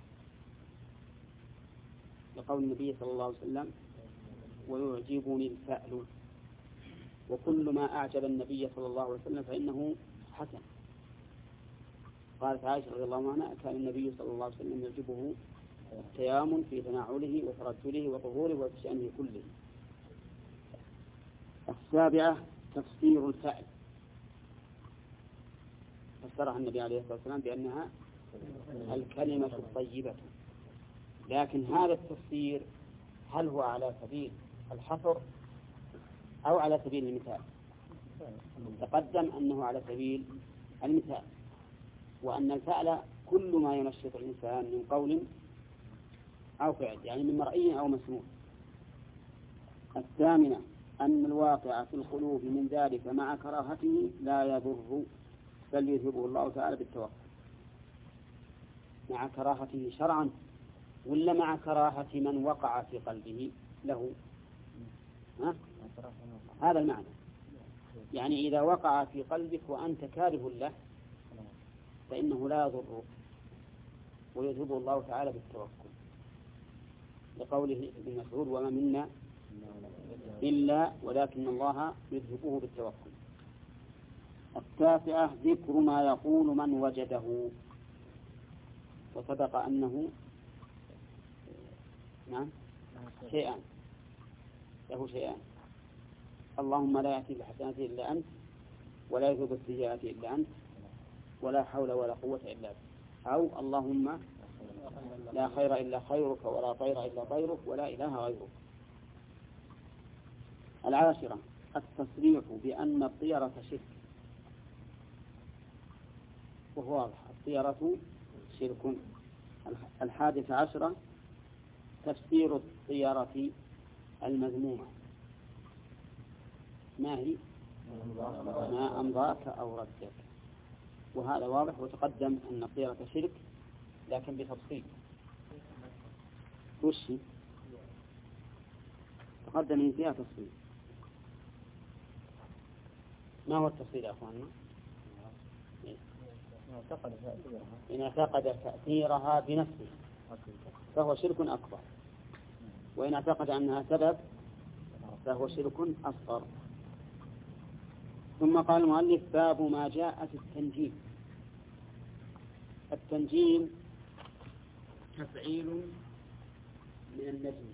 لقول النبي صلى الله عليه وسلم ويعجبني الفعل، وكل ما أعجب النبي صلى الله عليه وسلم فإنه حسن. قالت عائشة رضي الله عنها كان النبي صلى الله عليه وسلم يعجبه التيامن في تناوله وترجله وطهوره وبشأنه كله. السابعة تفسير الفعل، فسرها النبي عليه الصلاة والسلام بأنها الكلمة الطيبة، لكن هذا التفسير هل هو على سبيل الحصر أو على سبيل المثال؟ تقدم أنه على سبيل المثال، وأن الفعل كل ما ينشط الإنسان من قول أو فعل، يعني من مرئي أو مسموع. الثامنة أن الواقع في القلوب من ذلك مع كراهته لا يضر بل يذهبه الله تعالى بالتوكل. مع كراهته شرعا ولا مع كراهة من وقع في قلبه له؟ ها؟ هذا المعنى. يعني إذا وقع في قلبك وأنت كاره له فإنه لا يضر ويذهبه الله تعالى بالتوكل، لقوله ابن مسعود وما منا إلا ولكن الله يذهبه بالتوكل. التاسعة ذكر ما يقول من وجده، وسبق أنه نعم شيئان له شيئان: اللهم لا يأتي بالحسنات إلا أنت، ولا يذهب السيئات إلا أنت، ولا حول ولا قوة إلا بك، أو اللهم لا خير إلا خيرك ولا طير إلا طيرك ولا إله غيرك. العاشرة التصريح بأن الطيرة شرك، وهو واضح الطيرة شرك. الحادثة عشرة تفسير الطيرة المذمومة، ما هي؟ ما أمضاك أو ردك، وهذا واضح، وتقدم أن الطيرة شرك لكن بتفصيل. وش تقدم من فيها تفصيل؟ ما هو التفصيل يا أخواننا؟ إن اعتقد تأثيرها بنفسه فهو شرك أكبر، وإن اعتقد أنها سبب فهو شرك أصغر. ثم قال المؤلف باب ما جاء في التنجيم. التنجيم تفعيل من النجم،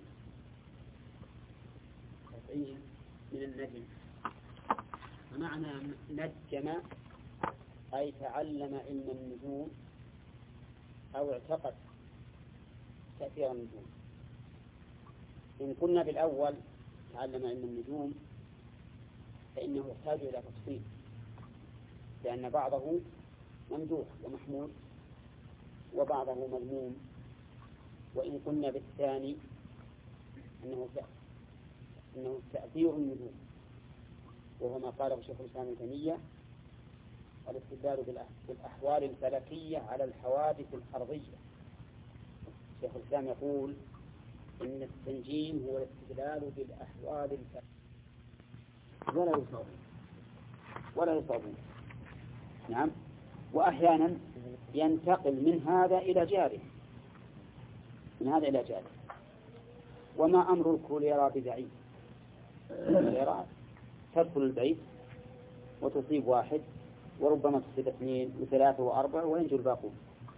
تفعيل من النجم. فمعنى نجم أي تعلم علم النجوم أو اعتقد تأثير النجوم. إن كنا بالأول تعلم علم النجوم فإنه يحتاج إلى تفصيل، لأن بعضه ممدوح ومحمود وبعضه مذموم. وإن قلنا بالثاني أنه أنه تأثير النجوم، وهو ما قاله شيخ الإسلام ابن تيمية: الاستدلال بالأحوال الفلكية على الحوادث الأرضية. شيخ الإسلام يقول إن التنجيم هو الاستدلال بالأحوال الفلكية ولا يصابون ولا يصابون. نعم. وأحيانا ينتقل من هذا إلى جاره، من هذا إلى جاره. وما أمر الكوليرا ببعيد. الكوليرا تدخل البيت وتصيب واحد، وربما تصيب اثنين وثلاثة وأربعة وينجو الباقون.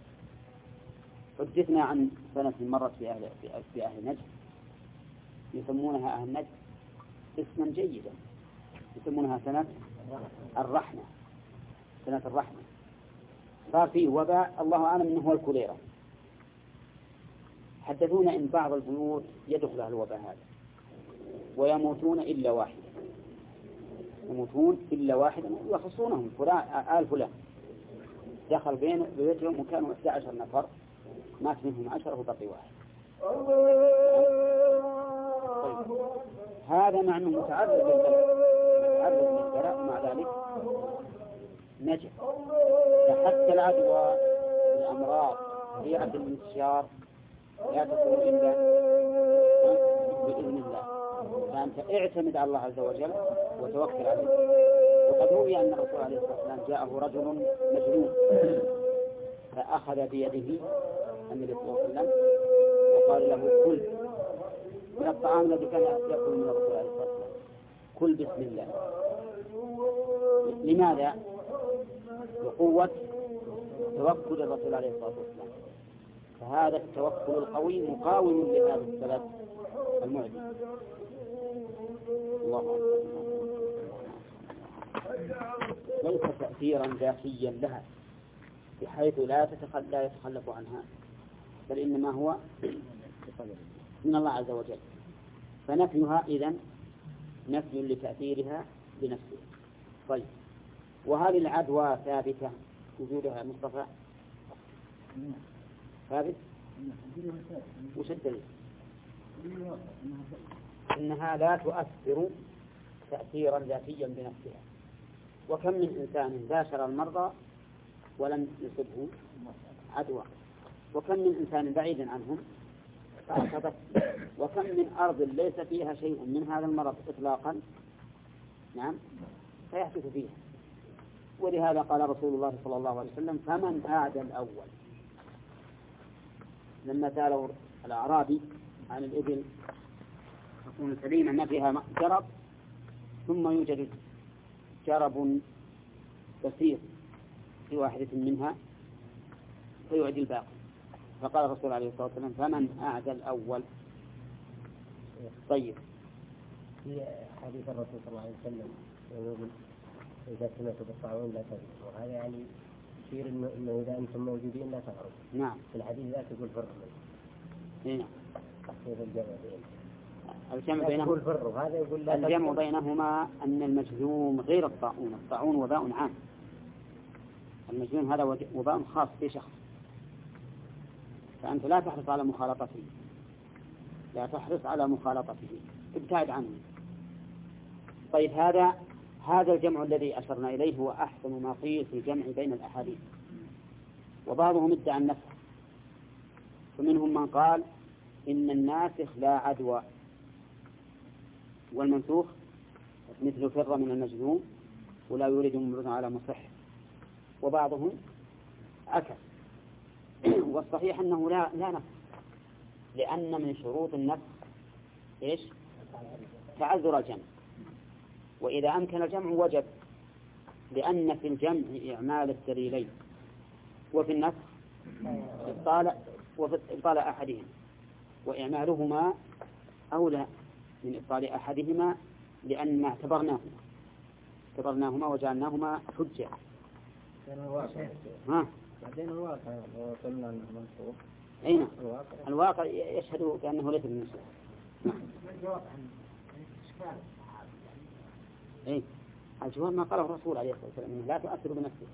حدثنا عن سنة مرت في أهل, في أهل نجد يسمونها أهل نجد اسما جيدا، يسمونها سنة الرحمة. سنة الرحمة صار فيه وباء الله أعلم أنه هو الكوليرا. حدثونا إن بعض البيوت يدخلها الوباء هذا ويموتون إلا واحد، يموتون إلا واحد، يخصونهم فلان آل فلان دخل بين بيتهم وكانوا إحدى عشر نفر، مات منهم عشرة وبقي واحد. طيب. هذا مع أنه متعرض للبلاء، متعرض للبلاء ومع ذلك نجح. حتى العدوى الأمراض سريعة الانتشار لا تكون إلا بإذن الله، فأنت اعتمد على الله عز وجل وتوكل عليه. وقد روي أن الرسول عليه الصلاة والسلام جاءه رجل مجنون فأخذ بيده النبي صلى الله عليه وسلم وقال له: كل من الطعام الذي كان يأكل من الرسول عليه الصلاة والسلام، كل بسم الله. لماذا؟ بقوة توكل الرسول عليه الصلاة والسلام. فهذا التوكل القوي مقاوم لهذا السبب المعجز. الله أكبر. ليس تأثيرا ذاتيا لها بحيث لا تتخلى لا يتخلف عنها، بل إنما هو من الله عز وجل. فنفيها إذن نفي لتأثيرها بنفسه. طيب، وهذه العدوى ثابتة وجودها مصطفى ثابت؟ وش الدليل؟ إنها لا تؤثر تأثيرا ذاتيا بنفسها. وكم من إنسان باشر المرضى ولم يصبه عدوى، وكم من إنسان بعيد عنهم فأصابت، وكم من أرض ليس فيها شيء من هذا المرض إطلاقا، نعم، فيحدث فيها. ولهذا قال رسول الله صلى الله عليه وسلم: فمن أعدى الأول. لما سألوا الأعرابي عن الإبل تكون سليمة ما فيها جرب، ثم يوجد جرب بسيط في واحدة منها فيعدي الباقي، فقال الرسول عليه الصلاة والسلام: فمن أعدى الأول. طيب، في حديث الرسول صلى الله عليه وسلم يقول: إذا سمعتوا بالطاعون لا تغربوا. وهذا يعني يشير إنه, إنه إذا أنتم موجودين لا تغربوا. نعم. في الحديث لا تقول فر. نعم. تحصيل الجمع بينهم. الجمع بينهما فر، وهذا يقول لا الجمع بينهما أن المجذوم غير الطاعون. الطاعون وباء عام، المجذوم هذا وباء خاص في شخص، فأنت لا تحرص على مخالطته، لا تحرص على مخالطته، ابتعد عنه. طيب، هذا هذا الجمع الذي أشرنا إليه هو أحسن ما قيل في الجمع بين الأحاديث. وبعضهم ادعى النسخ، فمنهم من قال إن الناسخ لا عدوى والمنسوخ مثل فر من المجذوم ولا يريد ممرض على مصح. وبعضهم عكس. والصحيح أنه لا لا نسخ، لأن من شروط النسخ إيش؟ تعذر الجمع، وإذا أمكن الجمع وجب، لأن في الجمع إعمال الدليلين، وفي النسخ إبطال وفي إبطال أحدهما، وإعمالهما أولى من إبطال أحدهما، لأن اعتبرناهما اعتبرناهما وجعلناهما حجة. ها بعدين الواقع لو قلنا أنه منصوب. أين الواقع يشهد بأنه ليس بالمنصوب. الجواب عن إشكال أي الجواب ما قاله الرسول عليه الصلاة والسلام إنه لا تؤثر بنفسه.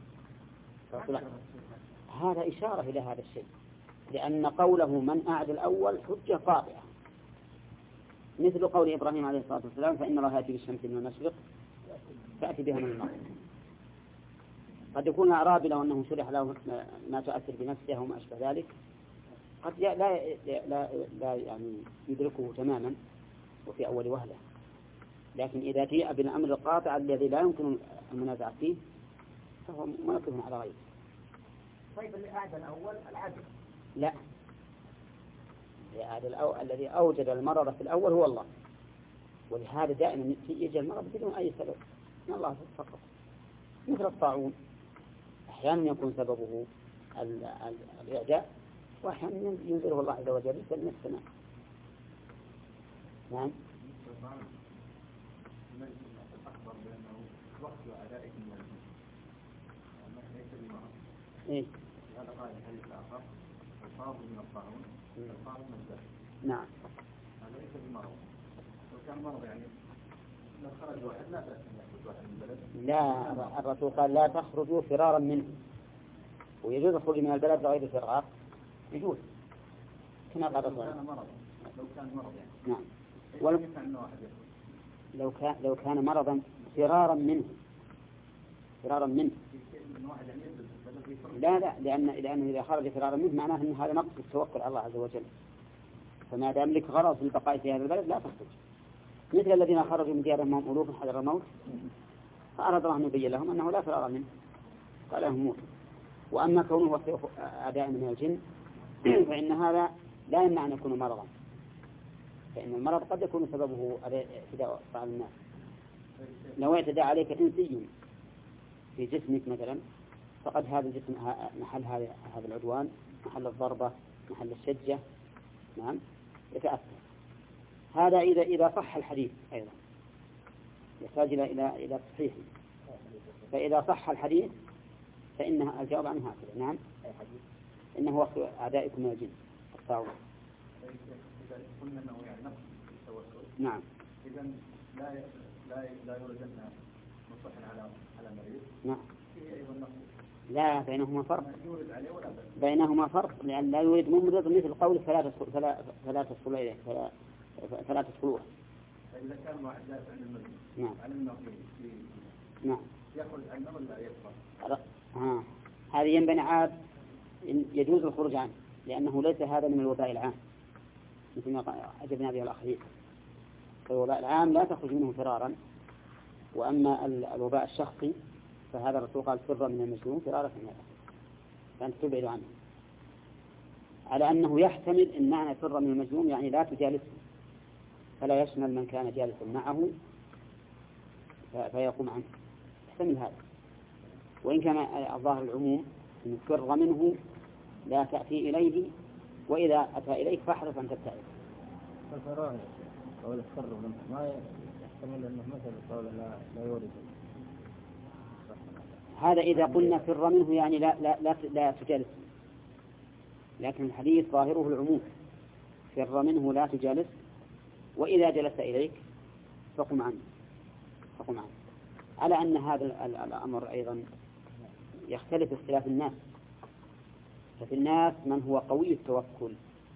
هذا إشارة إلى هذا الشيء، لأن قوله من أعد الأول حجة قاطعة، مثل قول إبراهيم عليه الصلاة والسلام فإن الله يأتي بالشمس من المشرق تأتي بها من المغرب. قد يكون أعرابي لو أنه شرح له ما تؤثر بنفسه وما أشبه ذلك قد لا لا لا يعني يدركه تماما وفي أول وهلة، لكن إذا جاء بالأمر القاطع الذي لا يمكن المنازعة فيه فهو منكر على غيره. طيب اللي أعد الأول العدل؟ لا، الأعد الأول الذي أوجد المرض في الأول هو الله، ولهذا دائما يجي المرض بدون أي سبب من الله فقط، مثل الطاعون أحيانا يكون سببه الإعداء، وأحيانا ينزله الله عز وجل من السماء. نعم. إيه؟ هذا قال الحديث الآخر الفاظ من الطاعون الفاظ من الزهر. نعم. هذا ليس بمرض، لو كان مرض يعني لو خرج واحد لا بأس أن يخرج واحد من البلد. لا، الرسول قال لا تخرجوا فرارا منه، ويجوز الخروج من البلد بغير فرار، يجوز كما قال الرسول. لو كان مرض لو كان مرض يعني. نعم. ولو لو كان لو كان مرضا فرارا منه فرارا منه لا لا لأن لأنه إذا خرج فرارا منه معناه أن هذا نقص التوكل على الله عز وجل، فما دام لك غرض في البقاء في هذا البلد لا تخرج، مثل الذين خرجوا من ديارهم وهم ألوف حذر الموت، فأراد الله أن يبين لهم أنه لا فرار منه قال لهم موتوا. وأما كونه وصف أعداء من الجن فإن هذا لا يمنع أن يكون مرضا، فإن المرض قد يكون سببه اعتداء بعض الناس. لو اعتدى عليك إنسي في جسمك مثلا فقد هذا الجسم محل هذا العدوان، محل الضربة، محل الشجة، نعم يتأثر. هذا إذا إذا صح الحديث أيضا يحتاج إلى إلى إلى تصحيح، فإذا صح الحديث فإن الجواب عنه هكذا. نعم. إنه وصف أعدائكم من الجن الطاعون. إذا قلنا أنه يعني نقص التوكل. نعم. إذا لا لا لا يوجد مصح على على مريض. نعم. فيه أيضا نقص. لا، بينهما فرق. يورد عليه ولا بد. بينهما فرق، لأن لا يريد ممرض مثل قول فلا تدخل فلا فلا تدخل إليه فلا فلا تدخلوه. إذا كان واحد جالس عند المسجد. نعم. على النقل. نعم. يخرج عنه ولا يدخل؟ ها هذه ينبني عاد يجوز الخروج عنه، لأنه ليس هذا من الوباء العام مثل ما أجبنا به الأخير. فالوباء العام لا تخرج منه فرارا، وأما الوباء الشخصي فهذا الرسول قال فر من المجنون فرارا من هذا، فأنت تبعد عنه، على أنه يحتمل أن معنى فر من المجنون يعني لا تجالسه، فلا يشمل من كان جالسا معه فيقوم عنه، يحتمل هذا. وإن كان الظاهر العموم أن فر منه لا تأتي إليه، وإذا أتى إليك فاحرص أن تبتعد. الفرار قول الفر منه ما يحتمل أنه مثل قول لا لا يورد. هذا إذا قلنا فر منه يعني لا لا لا, لا تجالس، لكن الحديث ظاهره العموم، فر منه لا تجالس، وإذا جلس إليك فقم عنه فقم عنه على أن هذا الأمر أيضا يختلف اختلاف الناس. ففي الناس من هو قوي التوكل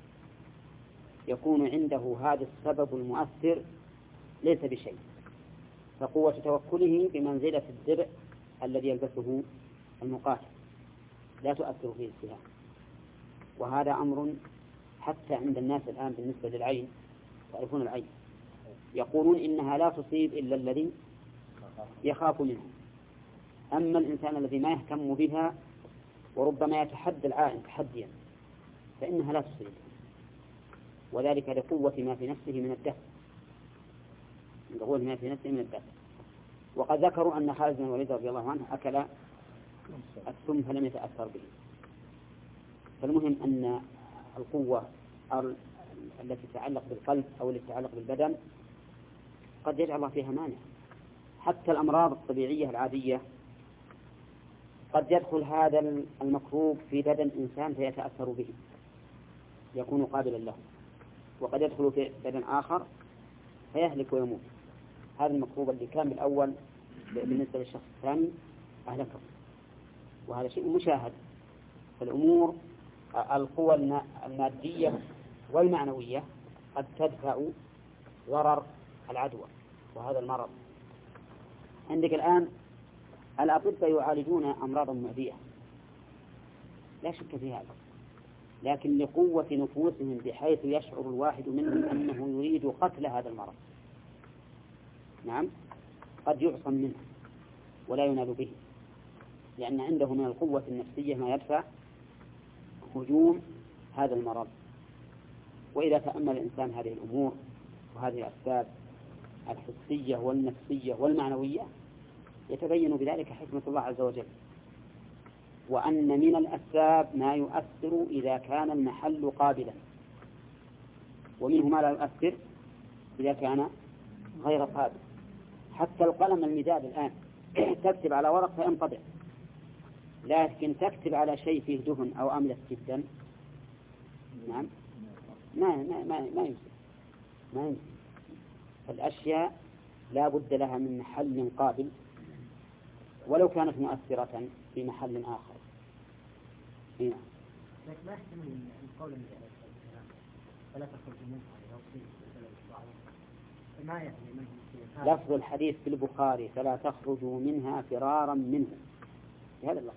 يكون عنده هذا السبب المؤثر ليس بشيء، فقوة توكله بمنزلة الدرع الذي يلبسه المقاتل لا تؤثر فيه السهام. وهذا أمر حتى عند الناس الآن بالنسبة للعين، تعرفون العين يقولون إنها لا تصيب إلا الذي يخاف منها، أما الإنسان الذي ما يهتم بها وربما يتحدى العائن تحديا فإنها لا تصيب، وذلك لقوة ما في نفسه من الدفع. الغول ما في نفسه من الدم. وقد ذكروا أن خالد بن الوليد رضي الله عنه أكل السم فلم يتأثر به. فالمهم أن القوة التي تتعلق بالقلب أو التي تتعلق بالبدن قد يجعل الله فيها مانع. حتى الأمراض الطبيعية العادية قد يدخل هذا المكروب في بدن إنسان فيتأثر به يكون قابلا له، وقد يدخل في بدن آخر فيهلك ويموت. هذا المكروب اللي كان بالأول بالنسبة للشخص الثاني أهلكه، وهذا شيء مشاهد. فالأمور القوى المادية والمعنوية قد تدفع ضرر العدوى وهذا المرض. عندك الآن الأطباء يعالجون أمراضا معدية لا شك في هذا، لكن لقوة نفوسهم بحيث يشعر الواحد منهم أنه يريد قتل هذا المرض. نعم، قد يعصم منه ولا ينال به، لأن عنده من القوة النفسية ما يدفع هجوم هذا المرض. وإذا تأمل الإنسان هذه الأمور وهذه الأسباب الحسية والنفسية والمعنوية يتبين بذلك حكمة الله عز وجل، وأن من الأسباب ما يؤثر إذا كان المحل قابلا، ومنه ما لا يؤثر إذا كان غير قابل. حتى القلم المداد الآن تكتب على ورق فينطبع، لكن تكتب على شيء فيه دهن أو أملس جدا نعم ما ما ما ما يمكن ما يمكن. فالأشياء لا بد لها من محل قابل ولو كانت مؤثرة في محل آخر. هنا لكن ما يحتمل أن القول اللي عليه السلام فلا تخرج منها لو صيب ما يعني من لفظ الحديث في البخاري فلا تخرجوا منها فرارا منه بهذا اللفظ.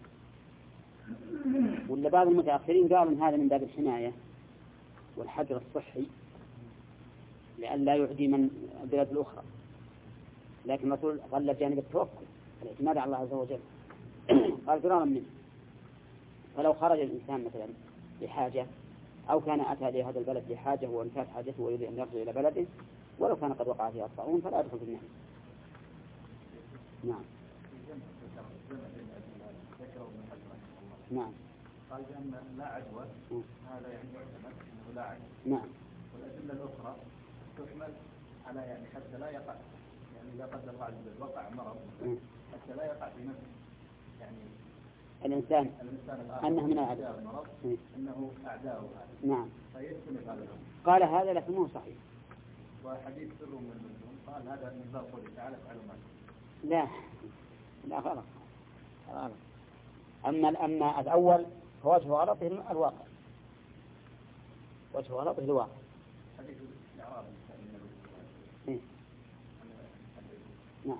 ولا بعض المتأخرين قالوا إن هذا من باب الحماية والحجر الصحي لئلا يعدي من البلاد الأخرى، لكن الرسول ظل جانب التوكل الاعتماد على الله عز وجل قال فرارا منه. فلو خرج الإنسان مثلا لحاجة أو كان أتى لهذا البلد لحاجة وانتهت حاجته ويريد أن يرجع إلى بلده ولو كان قد وقع فيها الطاعون فلا يدخل في النهي. نعم نعم قال بأن لا عدوى هذا يعني يعتمد أنه لا عدوى. نعم. والأدلة الأخرى تحمل على يعني حتى لا يقع يعني إذا قدر الله عز وجل وقع مرض حتى لا يقع في نفسه يعني الإنسان الإنسان الآخر أنه من العدوى المرض أنه أعداؤه. نعم. فيجتنب هذا الأمر. قال هذا لكنه صحيح. وحديث سر من المسلم قال هذا من باب قوله تعالى افعلوا ما شئتم. لا لا غلط غلط. أما أما الأول فوجه غلطه الواقع، وجه غلطه الواقع. حديث الإعراب إيه؟ نعم.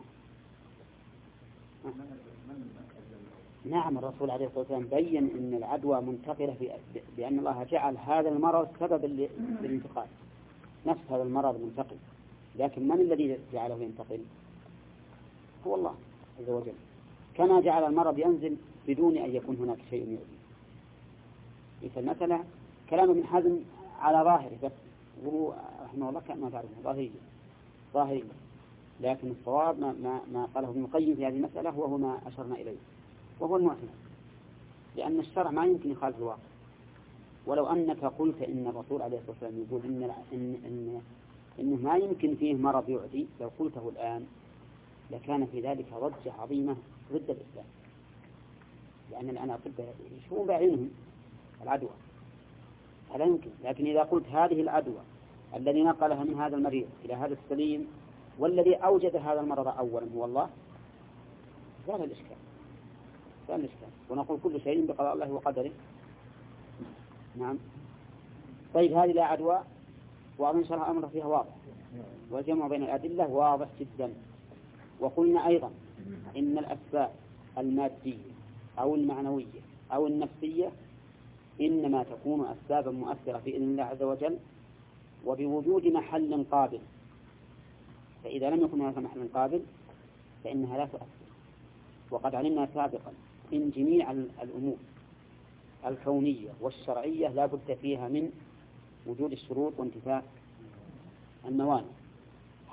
نعم الرسول عليه الصلاة والسلام بين أن العدوى منتقلة بأن الله جعل هذا المرض سببا للانتقال، نفس هذا المرض منتقل، لكن من الذي جعله ينتقل؟ هو الله عز وجل، كما جعل المرض ينزل بدون أن يكون هناك شيء يؤذي. مثل مثلا كلام ابن حزم على ظاهره بس، وهو رحمه الله كما تعرفون ظاهري ظاهري، لكن الصواب ما, ما, ما قاله ابن القيم في هذه المسألة وهو ما أشرنا إليه، وهو المعتمد، لأن الشرع ما يمكن يخالف الواقع. ولو أنك قلت إن الرسول عليه الصلاة والسلام يقول إن, إن, إن إنه ما يمكن فيه مرض يعدي، لو قلته الآن لكان في ذلك ضجة عظيمة ضد الإسلام، لأن الآن أطباء يشوفون بعينهم العدوى فلا يمكن. لكن إذا قلت هذه العدوى الذي نقلها من هذا المريض إلى هذا السليم والذي أوجد هذا المرض أولا هو الله، زال الإشكال زال الإشكال ونقول كل شيء بقضاء الله وقدره. نعم. طيب هذه لا عدوى وأظن شرح الأمر فيها واضح، والجمع بين الأدلة واضح جدا. وقلنا أيضا إن الأسباب المادية أو المعنوية أو النفسية إنما تكون أسبابا مؤثرة في إذن الله عز وجل وبوجود محل قابل، فإذا لم يكن هناك محل قابل فإنها لا تؤثر. وقد علمنا سابقا إن جميع الأمور الكونية والشرعية لا بد فيها من وجود الشروط وانتفاء الموانع.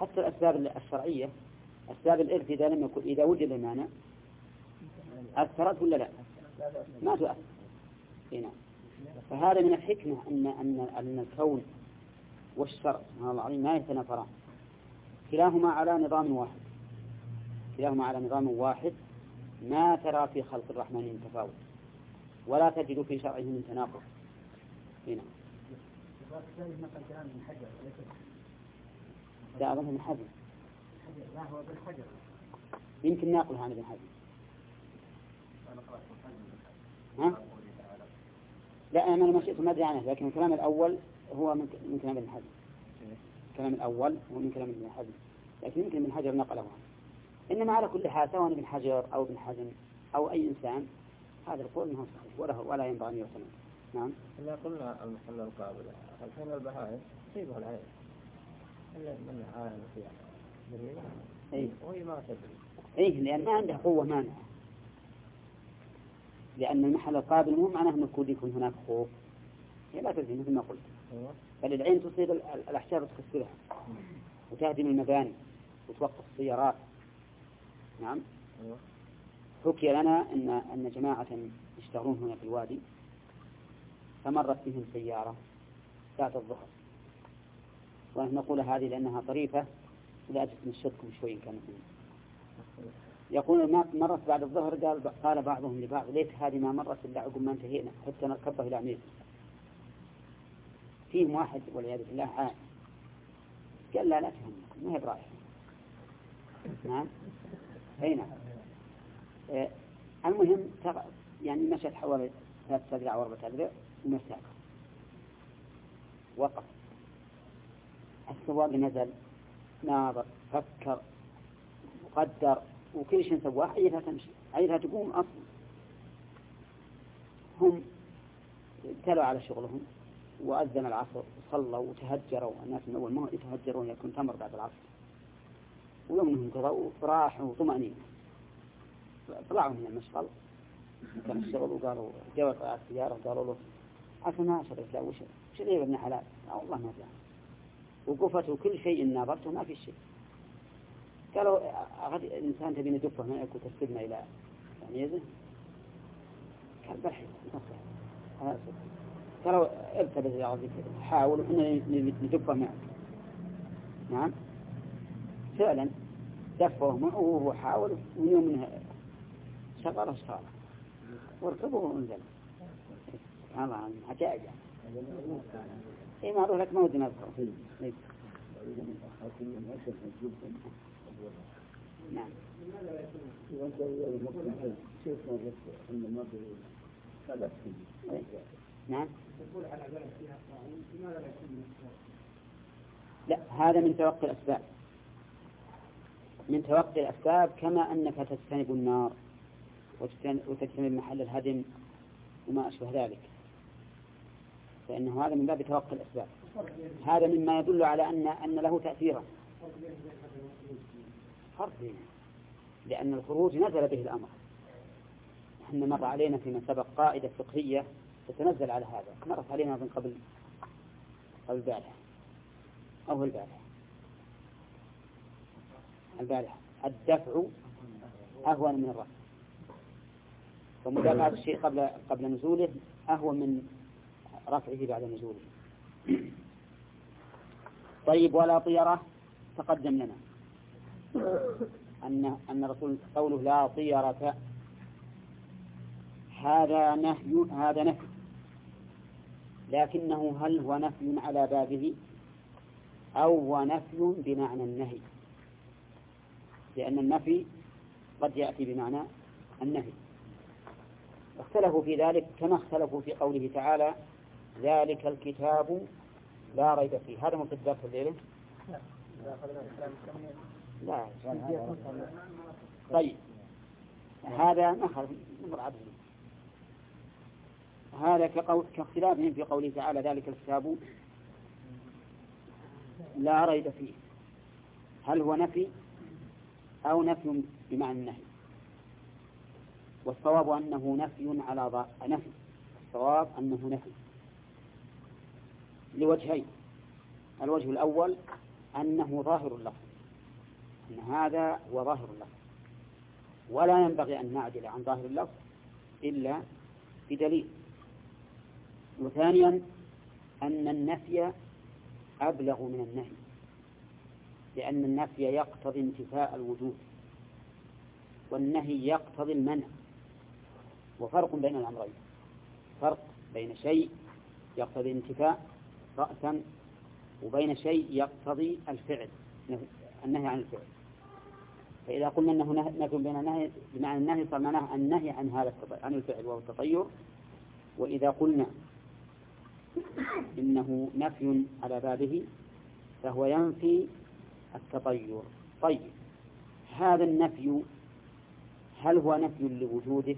حتى الأسباب الشرعية أسباب الإرث إذا لم يكن إذا وجد المانع أثرت ولا لا؟ ما تؤثر. هنا فهذا من الحكمة أن أن أن الكون والشرع سبحان الله العظيم ما يتنافران، كلاهما على نظام واحد، كلاهما على نظام واحد، ما ترى في خلق الرحمن من تفاوت ولا تجد في شرعه من تناقض. هنا لا أظن من حجر، لا هو بالحجر، يمكن ناقل عن ابن حجر. ها؟ لا أنا ما شئت ما أدري عنه، لكن الكلام الأول هو من كلام ابن حجر، الكلام الأول هو من كلام ابن حجر، لكن يمكن ابن حجر نقله عنه. إنما على كل حال سواء ابن حجر أو ابن حزم أو أي إنسان هذا القول ما هو صحيح ولا ولا ينبغي أن يعتمد. نعم. إذا قلنا المحل القابل الحين البهائم تصيبها العين إلا من عالم فيها إيه وهي ما تدري. إيه لأن ما عنده قوة مانعة، لأن المحل القابل مو معناه أن يكون يكون هناك خوف، هي لا تدري مثل ما قلت. بل العين تصيب الأحجار وتكسرها وتهدم المباني وتوقف السيارات. نعم. حكي لنا أن أن جماعة يشتغلون هنا في الوادي فمرت بهم سيارة بعد الظهر، ونحن نقول هذه لأنها طريفة ولا أجد نشدكم شوي كان يقول ما مرت بعد الظهر، قال قال بعضهم لبعض ليت هذه ما مرت إلا عقب ما انتهينا حتى نركبه إلى عميد. فيهم واحد والعياذ بالله عام قال لا لا تهمكم ما هي برايح. نعم. أي نعم. آه المهم يعني مشت حوالي ثلاث أذرع أو أربعة أذرع ومساك وقف. السواق نزل ناظر فكر وقدر وكل شيء سواه عيدها تمشي عيدها تقوم أصلا. هم ابتلوا على شغلهم وأذن العصر وصلوا وتهجروا. الناس من أول ما يتهجرون يكون تمر بعد العصر ويوم انهم قضوا راحوا وطمأنينة طلعوا من المشغل كان الشغل وقالوا جاءوا على السيارة وقالوا له عسى ما شريت لا وش شريت ابن حلال لا والله ما جاء وقفته كل شيء ناظرته ما في شيء. قالوا أغد الإنسان تبين دفه ما يكون تسلمنا إلى يعني يزه قال بحث نصح قالوا ارتبط يا عزيز حاولوا إن ندفه معك. نعم فعلا دفه معه وهو حاول ويوم منها شغل اشتغل وركبه وانزل. سبحان الله عجائب يعني. اي ما اروح لك ما ودي نذكره. نعم. نعم. لا هذا من توقي الأسباب، من توقي الأسباب كما أنك تجتنب النار وتجتنب محل الهدم وما أشبه ذلك، فإنه هذا من باب توقي الأسباب. هذا مما يدل على أن أن له تأثيرا. فرق لأن الخروج نزل به الأمر. احنا مر علينا فيما سبق قاعدة فقهية تتنزل على هذا، مرت علينا من قبل قبل البارحة أو البارحة البارحة الدفع أهون من الرفع، ومدافعة الشيء قبل قبل نزوله أهون من رفعه بعد نزوله. طيب ولا طيرة تقدم لنا أن أن الرسول قوله لا طيرة هذا نهي هذا نفي، لكنه هل هو نفي على بابه أو هو نفي بمعنى النهي؟ لأن النفي قد يأتي بمعنى النهي. اختلفوا في ذلك كما اختلفوا في قوله تعالى ذلك الكتاب لا ريب فيه. هذا في الدرس الليلة؟ لا. طيب هذا نخل نمر عبد هذا كقول كاختلافهم في قوله تعالى ذلك الكتاب لا ريب فيه، هل هو نفي أو نفي بمعنى النهي؟ والصواب أنه نفي على ض... نفي الصواب أنه نفي لوجهين. الوجه الأول أنه ظاهر اللفظ أن هذا هو ظاهر اللفظ، ولا ينبغي أن نعدل عن ظاهر اللفظ إلا بدليل. وثانيا أن النفي أبلغ من النهي، لأن النفي يقتضي انتفاء الوجود والنهي يقتضي المنع، وفرق بين الأمرين، فرق بين شيء يقتضي انتفاء رأسا وبين شيء يقتضي الفعل النهي عن الفعل. فإذا قلنا أنه نفي بين النهي بمعنى النهي صار معناه النهي عن هذا عن الفعل وهو التطير، وإذا قلنا إنه نفي على بابه فهو ينفي التطير. طيب هذا النفي هل هو نفي لوجوده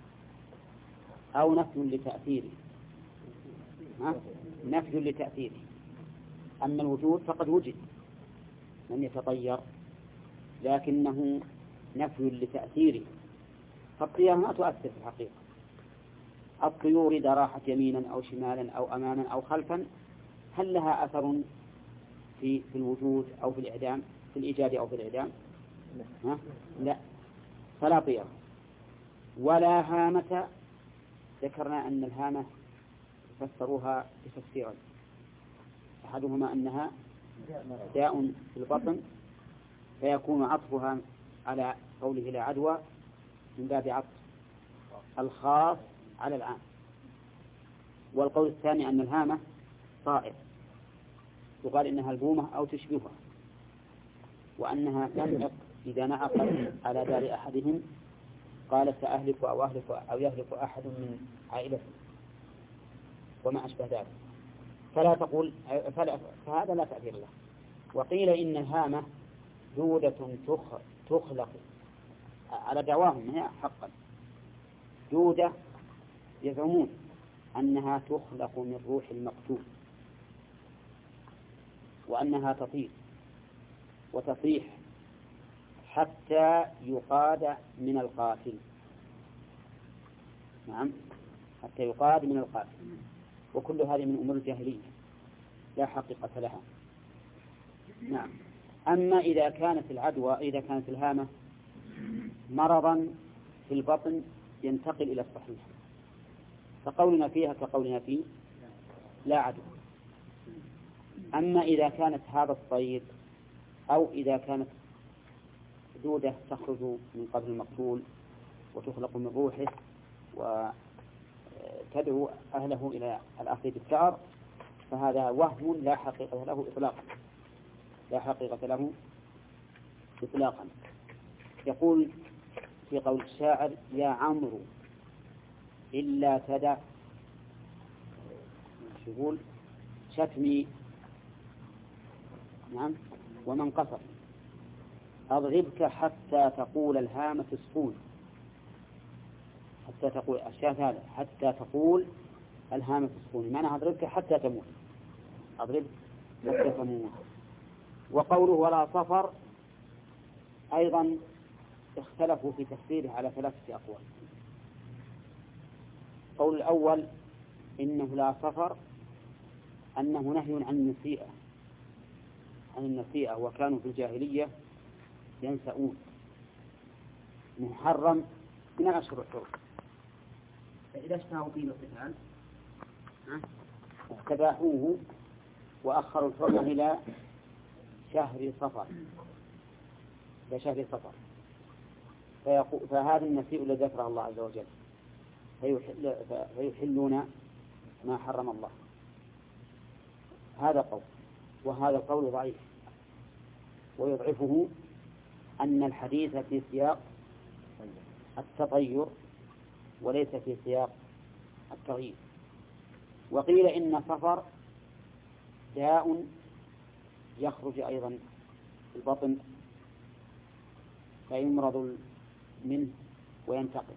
أو نفي لتأثيره؟ ها؟ نفي لتأثيره. أما الوجود فقد وجد من يتطير، لكنه نفي لتأثيره. فالطيار ما تؤثر في الحقيقة. الطيور إذا راحت يمينا أو شمالا أو أماما أو خلفا هل لها أثر في في الوجود أو في الإعدام، في الإيجاد أو في الإعدام؟ ها؟ لا، فلا طير. ولا هامة، ذكرنا أن الهامة فسروها بتفسيرين، أحدهما أنها داء في البطن فيكون عطفها على قوله لا عدوى من باب عطف الخاص على العام. والقول الثاني أن الهامة طائر يقال إنها البومة أو تشبهها، وأنها تنعق إذا نعقت على دار أحدهم قال سأهلك أو أهلك أو يهلك أحد من عائلته وما أشبه ذلك، فلا تقول فلا فهذا لا تأثير له. وقيل إن الهامة دودة تخلق على دعواهم هي حقا، دودة يزعمون أنها تخلق من روح المقتول وأنها تطير وتصيح حتى يقاد من القاتل. نعم، حتى يقاد من القاتل. وكل هذه من أمور الجاهلية لا حقيقة لها. نعم. أما إذا كانت العدوى إذا كانت الهامة مرضا في البطن ينتقل إلى الصحيح، فقولنا فيها كقولنا فيه لا عدوى. أما إذا كانت هذا الطير أو إذا كانت دودة تخرج من قبل المقتول وتخلق من روحه وتدعو أهله إلى الأخذ بالثأر، فهذا وهم لا حقيقة له إطلاقا، لا حقيقة له إطلاقا. يقول في قول الشاعر يا عمرو إلا تدع، يقول شتمي نعم ومن قصر أضربك حتى تقول الهامة سكون، حتى تقول الشاة هذا حتى تقول الهامة سكون، معنى أضربك حتى تموت، أضرب حتى تموت. وقوله ولا صفر أيضا اختلفوا في تفسيره على ثلاثة أقوال. قول الأول إنه لا صفر أنه نهي عن النسيئة عن النسيئة وكانوا في الجاهلية ينسؤون، محرم من الأشهر الحرم، فإذا اشتهوا فيه القتال استباحوه وأخروا الحرمة إلى شهر صفر إلى شهر صفر فهذا النسيء الذي ذكره الله عز وجل فيحل فيحلون ما حرم الله. هذا قول، وهذا القول ضعيف، ويضعفه أن الحديث في سياق التطير وليس في سياق التغيير. وقيل إن صفر داء يخرج أيضا في البطن فيمرض منه وينتقل.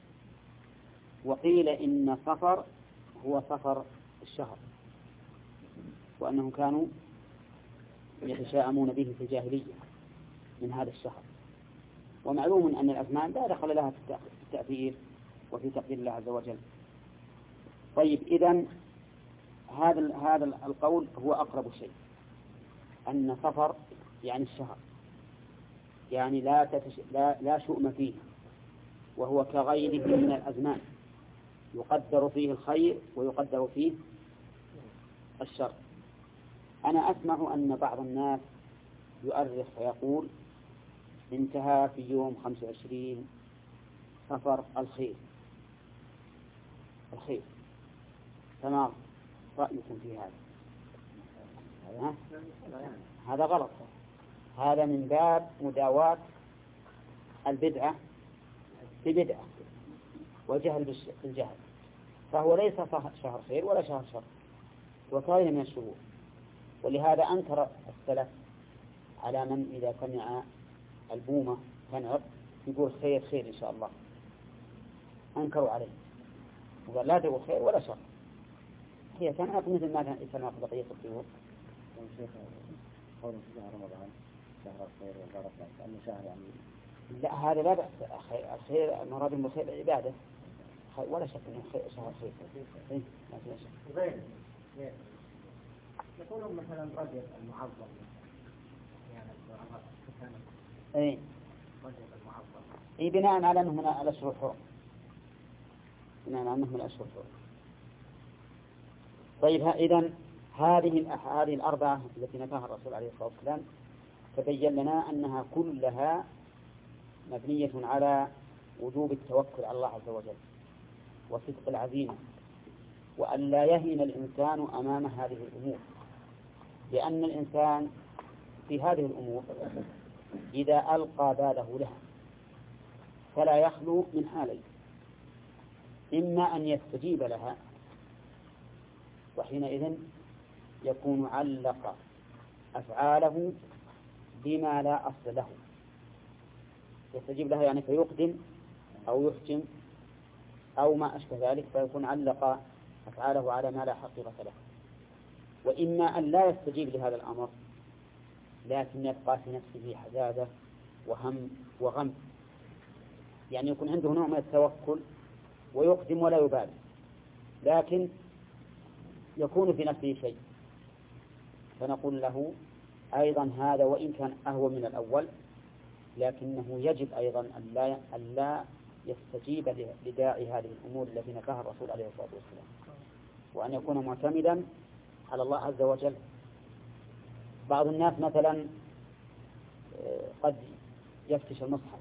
وقيل إن صفر هو صفر الشهر وأنهم كانوا يتشاءمون به في الجاهلية من هذا الشهر. ومعلوم أن الأزمان لا دخل لها في التأثير وفي تقدير الله عز وجل. طيب إذن هذا هذا القول هو أقرب شيء، أن صفر يعني الشهر يعني لا, تتش... لا... لا شؤم فيه، وهو كغيره من الأزمان يقدر فيه الخير ويقدر فيه الشر. أنا أسمع أن بعض الناس يؤرخ فيقول انتهى في يوم خمسة وعشرين صفر الخير الخير فما رأيكم في هذا؟ ها؟ هذا غلط. هذا من باب مداواة البدعة ببدعة والجهل بالجهل، فهو ليس شهر خير ولا شهر شر، وكائن من الشهور. ولهذا أنكر السلف على من إذا سمع البومة تنعر يقول خير خير إن شاء الله، أنكروا عليه وقال لا تقول خير ولا شر، هي تنعر مثل ما تنعر بقية الطيور. قول شهر رمضان شهر الخير والبركة لأنه شهر يعني لا هذا لا بأس. الخير المراد بالخير العبادة ولا شك أنه خير شهر خير. إيه ما في شك. غير غير يقولون مثلا رجب المعظم يعني إيه رجب المعظم إيه بناء على أنه من الأشهر الحرم، بناء على أنه من الأشهر الحرم. طيب إذن هذه هذه الأربعة التي نفاها الرسول عليه الصلاة والسلام تبين لنا أنها كلها مبنية على وجوب التوكل على الله عز وجل وصدق العزيمة، وأن لا يهين الإنسان أمام هذه الأمور، لأن الإنسان في هذه الأمور إذا ألقى باله لها فلا يخلو من حالين: إما أن يستجيب لها وحينئذ يكون علق أفعاله بما لا أصل له، يستجيب لها يعني فيقدم أو يحجم أو ما أشبه ذلك، فيكون علق أفعاله على ما لا حقيقة له. وإما أن لا يستجيب لهذا الأمر لكن يبقى في نفسه حزازة وهم وغم، يعني يكون عنده نوع من التوكل ويقدم ولا يبالي، لكن يكون في نفسه شيء، فنقول له أيضا هذا وإن كان أهون من الأول لكنه يجب أيضا أن لا يستجيب لداعي هذه الأمور التي نفاها الرسول عليه الصلاة والسلام، وأن يكون معتمدا على الله عز وجل. بعض الناس مثلا قد يفتش المصحف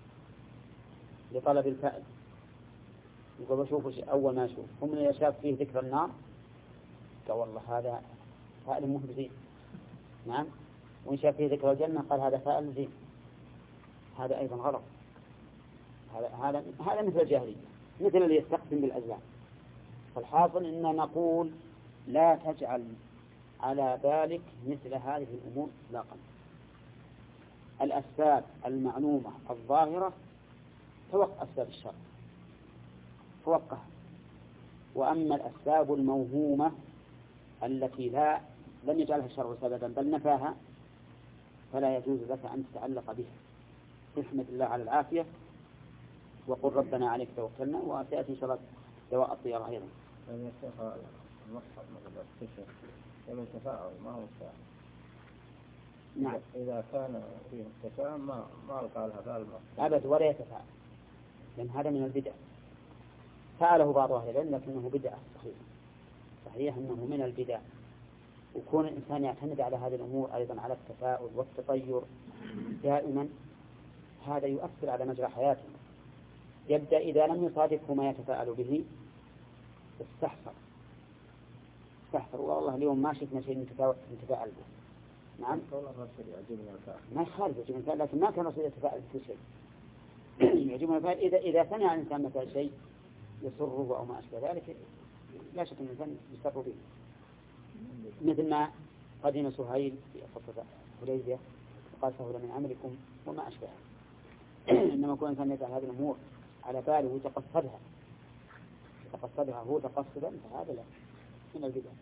لطلب الفائدة، يقول بشوفه أول ما يشوف هم من يشاف فيه ذكر النار قال والله هذا فائل مهم زين، نعم، وإن شاف فيه ذكر الجنة قال هذا فائل زين. هذا أيضا غلط. هذا هذا هذا مثل الجاهلية، مثل اللي يستقسم بالأزلام. فالحاصل إن نقول لا تجعل على بالك مثل هذه الأمور إطلاقا. الأسباب المعلومة الظاهرة توقع أسباب الشر توقع، وأما الأسباب الموهومة التي لا لم يجعلها الشر سببا بل نفاها فلا يجوز لك أن تتعلق بها. احمد الله على العافية وقل ربنا عليك توكلنا، وسيأتي إن شاء الله دواء الطيرة أيضا. يعني يا شيخ المصحف مثلا التشر ومن تفاعل ما هو تفاعل. نعم. إذا كان فيه التفاعل ما ما ألقى لها فعل أبد ولا يتفاعل، لأن هذا من البدع فعله بعض أهل العلم لكنه بدعة صحيح صحيح أنه من البدع. وكون الإنسان يعتمد على هذه الأمور أيضا على التفاؤل والتطير دائما هذا يؤثر على مجرى حياته. يبدأ إذا لم يصادفه ما يتفاءل به استحفر استحفر والله اليوم ما شفنا شيء نتفاءل به. نعم ما يخالف يعجبني الفائل، لكن ما كان رسول يتفاءل بكل شيء. يعجبني الفائل إذا إذا سمع الإنسان مثلا شيء يسره أو ما أشبه ذلك لا شك أن الإنسان يسر به، مثل ما قدم سهيل في قصة حديبية وقال سهل من أمركم وما أشبهه. إنما يكون الإنسان يجعل هذه الأمور على باله ويتقصدها يتقصدها هو تقصدا فهذا لا من البدع.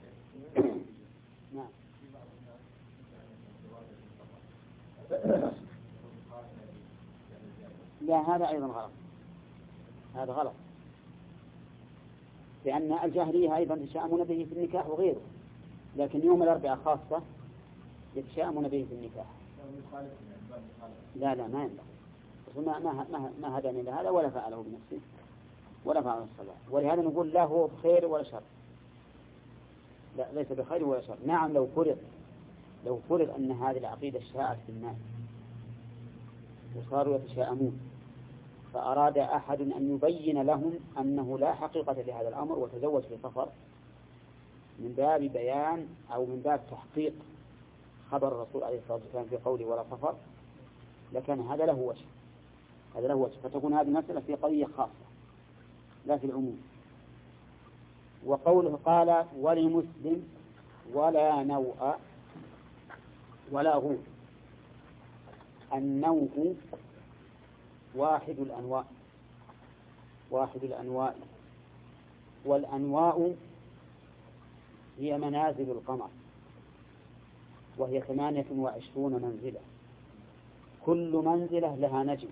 نعم. لا هذا أيضا غلط، هذا غلط، لأن الجاهلية أيضا يتشاءمون به في النكاح وغيره، لكن يوم الأربعاء خاصة يتشاءمون به في النكاح. لا لا ما ينبغي، ما ما ما ما هداني لهذا ولا فعله بنفسه ولا فعله الصلاة، ولهذا نقول لا هو بخير ولا شر، لا ليس بخير ولا شر. نعم لو فرض لو فرض أن هذه العقيدة شاءت في الناس وصاروا يتشاءمون، فأراد أحد أن يبين لهم أنه لا حقيقة لهذا الأمر وتزوج في سفر من باب بيان أو من باب تحقيق خبر الرسول عليه الصلاة والسلام في قوله ولا سفر، لكن هذا له وجه هذا له وجه فتكون هذه المسألة في قضية خاصة لا في العموم. وقوله قال ولمسلم ولا نوء ولا غول، النوء واحد الأنواع واحد الأنواع والأنواع هي منازل القمر، وهي ثمانية وعشرون منزلة، كل منزلة لها نجم.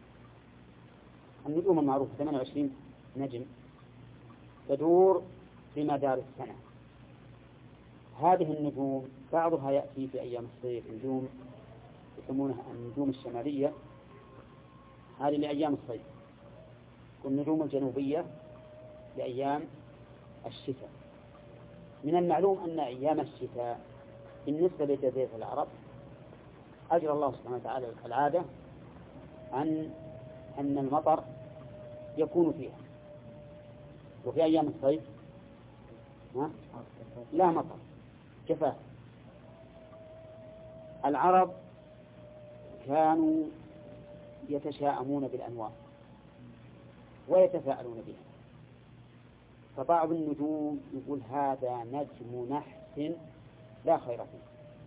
النجوم المعروفة ثمانية وعشرين نجم تدور في مدار السنة. هذه النجوم بعضها يأتي في أيام الصيف، نجوم يسمونها النجوم الشمالية، هذه لأيام الصيف، والنجوم الجنوبية لأيام الشتاء. من المعلوم أن أيام الشتاء بالنسبة لجزيرة العرب أجرى الله سبحانه وتعالى العادة أن أن المطر يكون فيها، وفي أيام الصيف لا مطر كفاف. العرب كانوا يتشاءمون بالأنواع ويتفاءلون بها، فبعض النجوم يقول هذا نجم نحس لا خير فيه،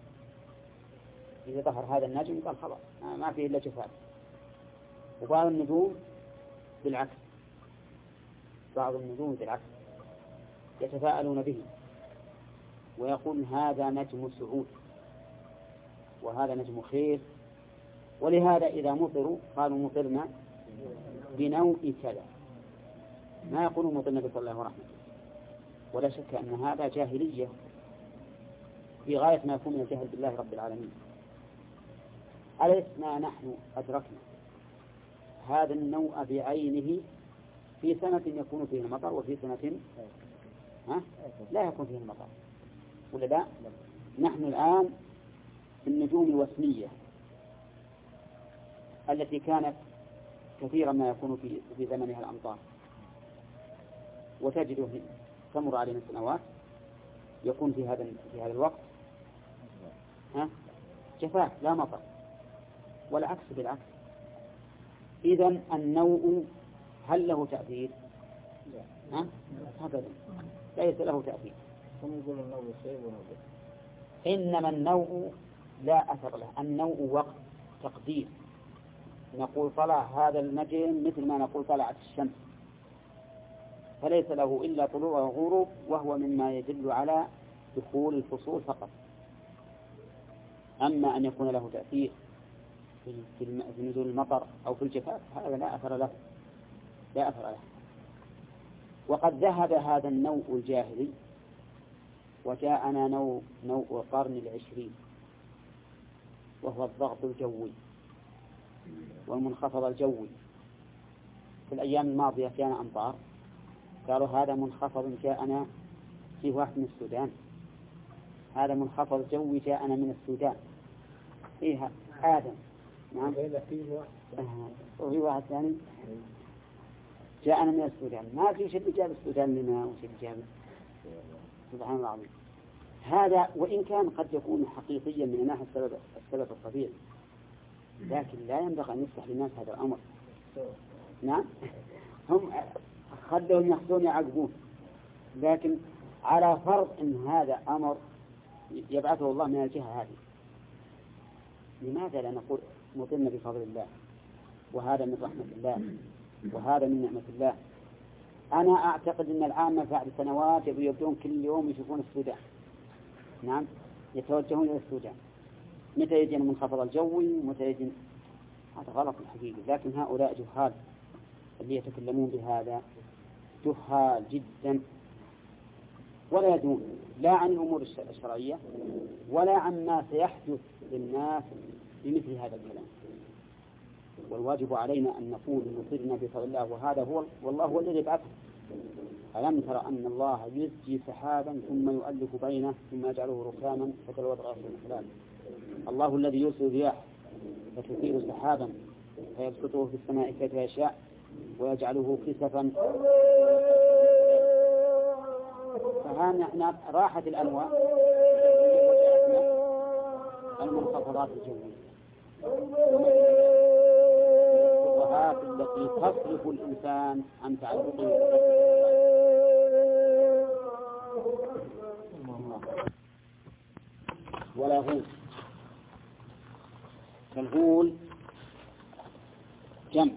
إذا ظهر هذا النجم قال خلاص ما فيه إلا جفاف. وبعض النجوم بالعكس بعض النجوم بالعكس يتفاءلون به ويقول هذا نجم سعود وهذا نجم خير، ولهذا إذا مطروا قالوا مطرنا بنوء كذا، ما يقولون مطرنا بفضل الله ورحمته. ولا شك أن هذا جاهلية في غاية ما يكون من الجهل بالله رب العالمين. ألسنا نحن أدركنا هذا النوء بعينه في سنة يكون فيه المطر وفي سنة ها؟ لا يكون فيه المطر، ولا لا؟ نحن الآن في النجوم الوسمية التي كانت كثيرا ما يكون في في زمنها الأمطار، وتجده تمر علينا السنوات يكون في هذا في هذا الوقت ها جفاف لا مطر، والعكس بالعكس. إذن النوء هل له تأثير؟ ها؟ أبدا ليس له تأثير. إنما النوء لا أثر له، النوء وقت تقدير، نقول طلع هذا النجم مثل ما نقول طلعت الشمس، فليس له إلا طلوع وغروب، وهو مما يدل على دخول الفصول فقط. أما أن يكون له تأثير في نزول المطر أو في الجفاف هذا لا أثر له لا أثر له. وقد ذهب هذا النوء الجاهلي وجاءنا نوء نوء القرن العشرين، وهو الضغط الجوي والمنخفض الجوي. في الأيام الماضية كان أمطار، قالوا هذا منخفض جاءنا في واحد من السودان، هذا منخفض جوي جاءنا من السودان. إيه آدم نعم وفي واحد ثاني جاءنا من السودان، ما في شيء جاب السودان لنا وشيء جاب سبحان الله العظيم. هذا وإن كان قد يكون حقيقيا من ناحية السبب السبب الطبيعي، لكن لا ينبغي أن يفتح للناس هذا الأمر. نعم هم خلوهم يحصون يعقبون، لكن على فرض أن هذا أمر يبعثه الله من الجهة هذه، لماذا لا نقول مطرنا بفضل الله، وهذا من رحمة الله، وهذا من نعمة الله. أنا أعتقد أن العامة بعد سنوات يبدون كل يوم يشوفون السودان، نعم يتوجهون إلى السودان، متى يجي المنخفض الجوي ومتى يجي، هذا غلط الحقيقي. لكن هؤلاء جهال اللي يتكلمون بهذا جهال جدا، ولا يدرون لا عن الأمور الشرعية ولا عن ما سيحدث للناس بمثل هذا الكلام. والواجب علينا أن نقول نصرنا بفضل الله، وهذا هو والله هو الذي يبعثه. ألم تر أن الله يزجي سحابا ثم يؤلف بينه ثم يجعله ركاما فترى الودق يخرج من خلاله. الله الذي يرسل الرياح فتثير سحابا فيبسطه في السماء كيف يشاء ويجعله كسفا. فهنا راحت الأنواع المنخفضات الجوية والصفات التي تصرف الإنسان عن تعلقه. ولا غول. فالغول جمع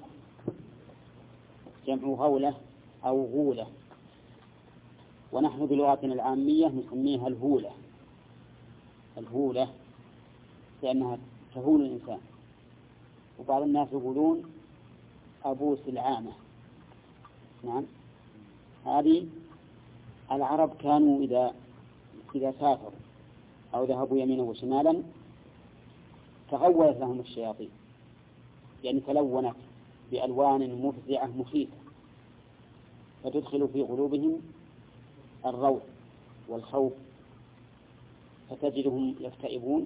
جمع غولة أو غولة، ونحن بلغتنا العامية نسميها الهولة. الهولة لأنها تهول الإنسان. وبعض الناس يقولون أبوس العامة. نعم، هذه العرب كانوا إذا إذا سافروا أو ذهبوا يمينا وشمالا تغولت لهم الشياطين، يعني تلونت بألوان مفزعة مخيفة فتدخل في قلوبهم الروع والخوف، فتجدهم يكتئبون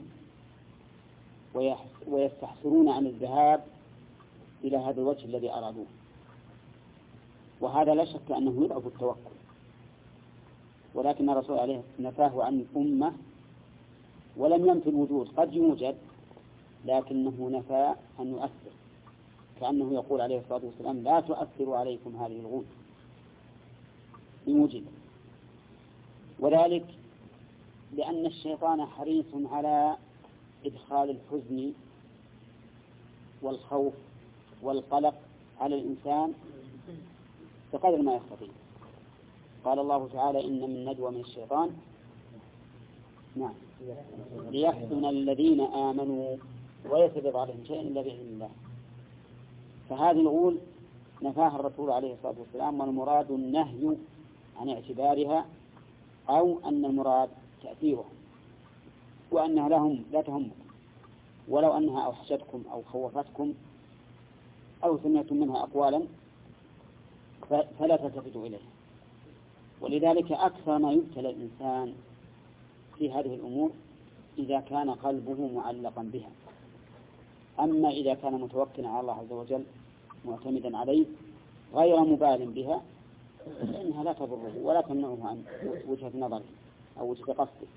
ويستحسرون عن الذهاب إلى هذا الوجه الذي أرادوه. وهذا لا شك أنه يضعف التوكل، ولكن الرسول عليه نفاه عن الأمة ولم ينفي الوجود، قد يوجد لكنه نفى أن يؤثر، كأنه يقول عليه الصلاة والسلام لا تؤثروا عليكم هذه الغول بوجد. وذلك لأن الشيطان حريص على إدخال الحزن والخوف والقلق على الإنسان بقدر ما يستطيع. قال الله تعالى إن من نجوى من الشيطان نعم ليحزن الذين آمنوا ويسبب عليهم شيئا إلا بإذن الله. فهذه الغول نفاها الرسول عليه الصلاة والسلام، والمراد النهي عن اعتبارها أو أن المراد تأثيرها، وأنها لهم لا تهمكم، ولو أنها أوحشتكم أو خوفتكم أو سمعتم منها أقوالا فلا تلتفتوا إليها. ولذلك أكثر ما يبتلى الإنسان في هذه الأمور إذا كان قلبه معلقا بها. أما إذا كان متوكلا على الله عز وجل معتمدا عليه غير مبال بها فإنها لا تضره ولا تمنعه عن وجهة نظره أو وجهة قصده.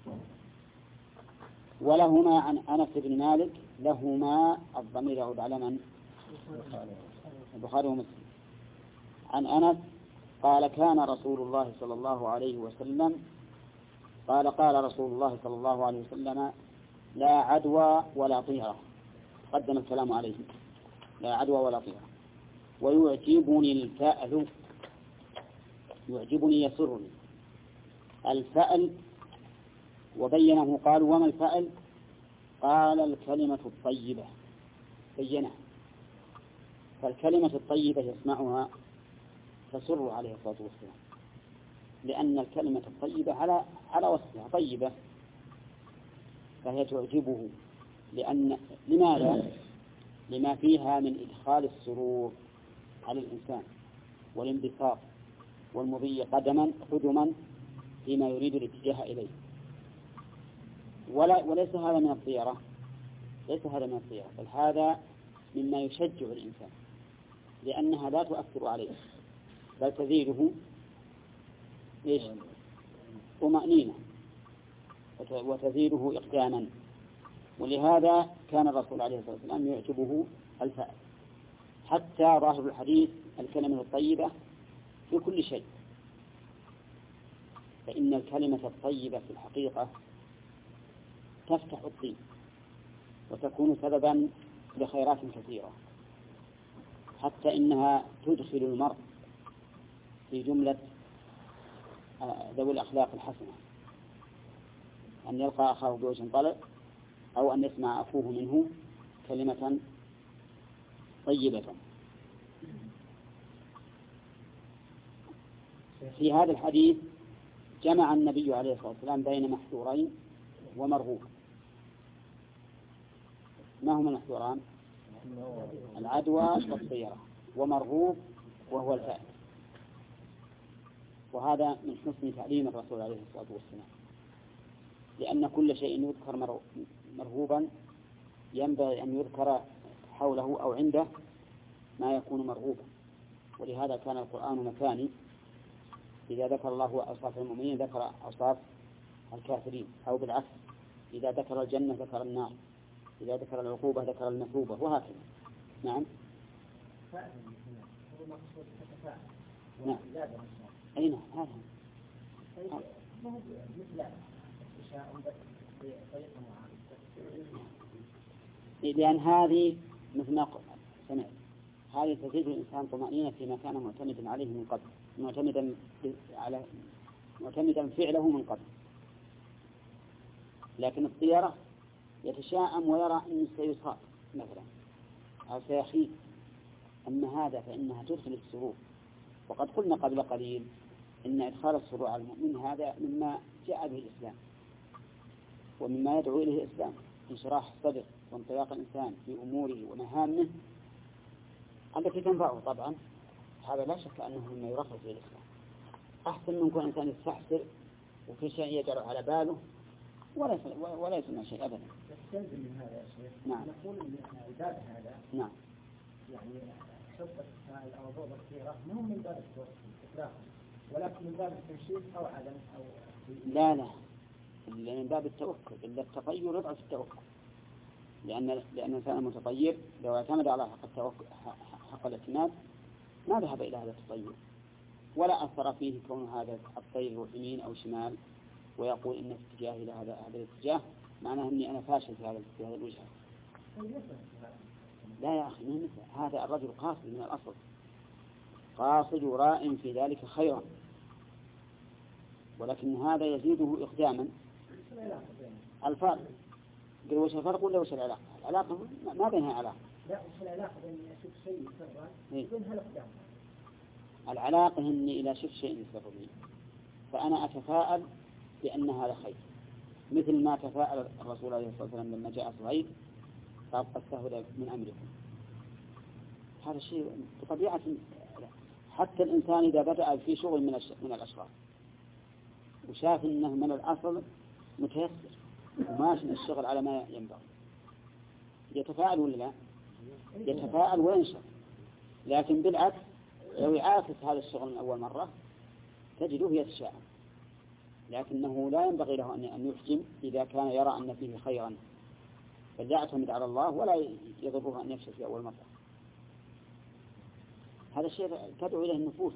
ولهما عن أنس بن مالك، لهما الضمير يعود على من؟ البخاري ومسلم. عن أنس قال كان رسول الله صلى الله عليه وسلم قال قال رسول الله صلى الله عليه وسلم لا عدوى ولا طيرة. قدم الكلام عليه لا عدوى ولا طيرة. ويعجبني الفأل، يعجبني يسرني الفأل. وبينه قال وما الفأل؟ قال الكلمة الطيبة. بينه فالكلمة الطيبة يسمعها تسر عليه الصلاة والسلام، لأن الكلمة الطيبة على على وصفها طيبة فهي تعجبه. لأن لماذا؟ لما فيها من إدخال السرور على الإنسان والانبساط والمضي قدما قدما فيما يريد الاتجاه إليه. ولا وليس هذا من الطيرة، ليس هذا من الطيرة، بل هذا مما يشجع الإنسان، لأنها لا تؤثر عليه بل تزيده إيش؟ طمأنينة وتزيده إقداما. ولهذا كان الرسول عليه الصلاة والسلام يعجبه الفأل. حتى ظاهر الحديث الكلمة الطيبة في كل شيء، فإن الكلمة الطيبة في الحقيقة تفتح الطين وتكون سببا لخيرات كثيرة، حتى إنها تدخل المرء في جملة ذوي الأخلاق الحسنة، أن يلقى أخاه بوجه طلق أو أن يسمع أخوه منه كلمة طيبة. في هذا الحديث جمع النبي عليه الصلاة والسلام بين محذورين ومرغوب. ما هما المحذوران؟ العدوى والطيرة، ومرغوب وهو الفائت. وهذا من حسن تعليم الرسول عليه الصلاة والسلام، لأن كل شيء يذكر مرغوبا ينبغي أن يذكر حوله أو عنده ما يكون مرغوبا. ولهذا كان القرآن مكاني، إذا ذكر الله أوصاف المؤمنين ذكر أوصاف الكافرين، أو بالعكس إذا ذكر الجنة ذكر النار، إذا ذكر العقوبة ذكر المثوبة، وهكذا. نعم. نعم. أي نعم. هذا لأن هذه مثل ما سمعت، هذه تزيد الإنسان طمأنينة فيما كان معتمدا عليه من قبل، معتمدا على معتمدا فعله من قبل. لكن الطيرة يتشاءم ويرى أنه سيصاب مثلا أو سيخيب، أما هذا فإنها تدخل السرور. وقد قلنا قبل قليل إن إدخال السرور على المؤمن هذا مما جاء به الإسلام ومما يدعو إليه الإسلام، انشراح الصدر وانطلاق الإنسان في أموره ومهامه التي تنفعه طبعا. هذا لا شك أنه مما يرخص إلى الإسلام، أحسن من كون إنسان يستحسر وفي شيء يجعل على باله ولا ولا يسمع شيء أبدا. يستلزم من هذا يا شيخ نعم. نقول إن الباب هذا نعم يعني حبة الأوضاع الكثيرة ما هو من باب الإطلاق، ولكن من باب التنشيط أو عدم أو لا لا من باب التوكل، إلا التطير يضعف التوكل، لأن لأن الإنسان المتطير لو اعتمد على حق التوكل حق الاعتماد ما ذهب إلى هذا التطير، ولا أثر فيه كون هذا الطير يروح يمين أو شمال ويقول إن اتجاه إلى هذا هذا الاتجاه معناه إني أنا فاشل في هذا في هذا الوجهة. لا يا أخي، من مثل هذا الرجل قاصد من الأصل، قاصد راء في ذلك خيرا، ولكن هذا يزيده إقداما. الفرق وش الفرق ولا وش العلاقة؟ العلاقة ما بينها علاقة. لا وش العلاقة بين أشوف شيء سرا وبينها الإقدام؟ العلاقة إني إذا شفت شيء يسر بي فأنا أتفاءل بأن هذا خير، مثل ما تفاءل الرسول عليه الصلاة والسلام لما جاء صهيب قال قد سهل من أمركم. هذا الشيء بطبيعة، حتى الإنسان إذا بدأ في شغل من من الأشغال وشاف إنه من الأصل متيسر وماشي الشغل على ما ينبغي يتفاعل ولا لا؟ يتفاعل وينشر. لكن بالعكس لو يعاكس هذا الشغل من أول مرة تجده يتشاءم، لكنه لا ينبغي له أن يحجم إذا كان يرى أن فيه خيرا، بل يعتمد على الله ولا يضره أن يفشل في أول مرة. هذا الشيء تدعو إليه النفوس،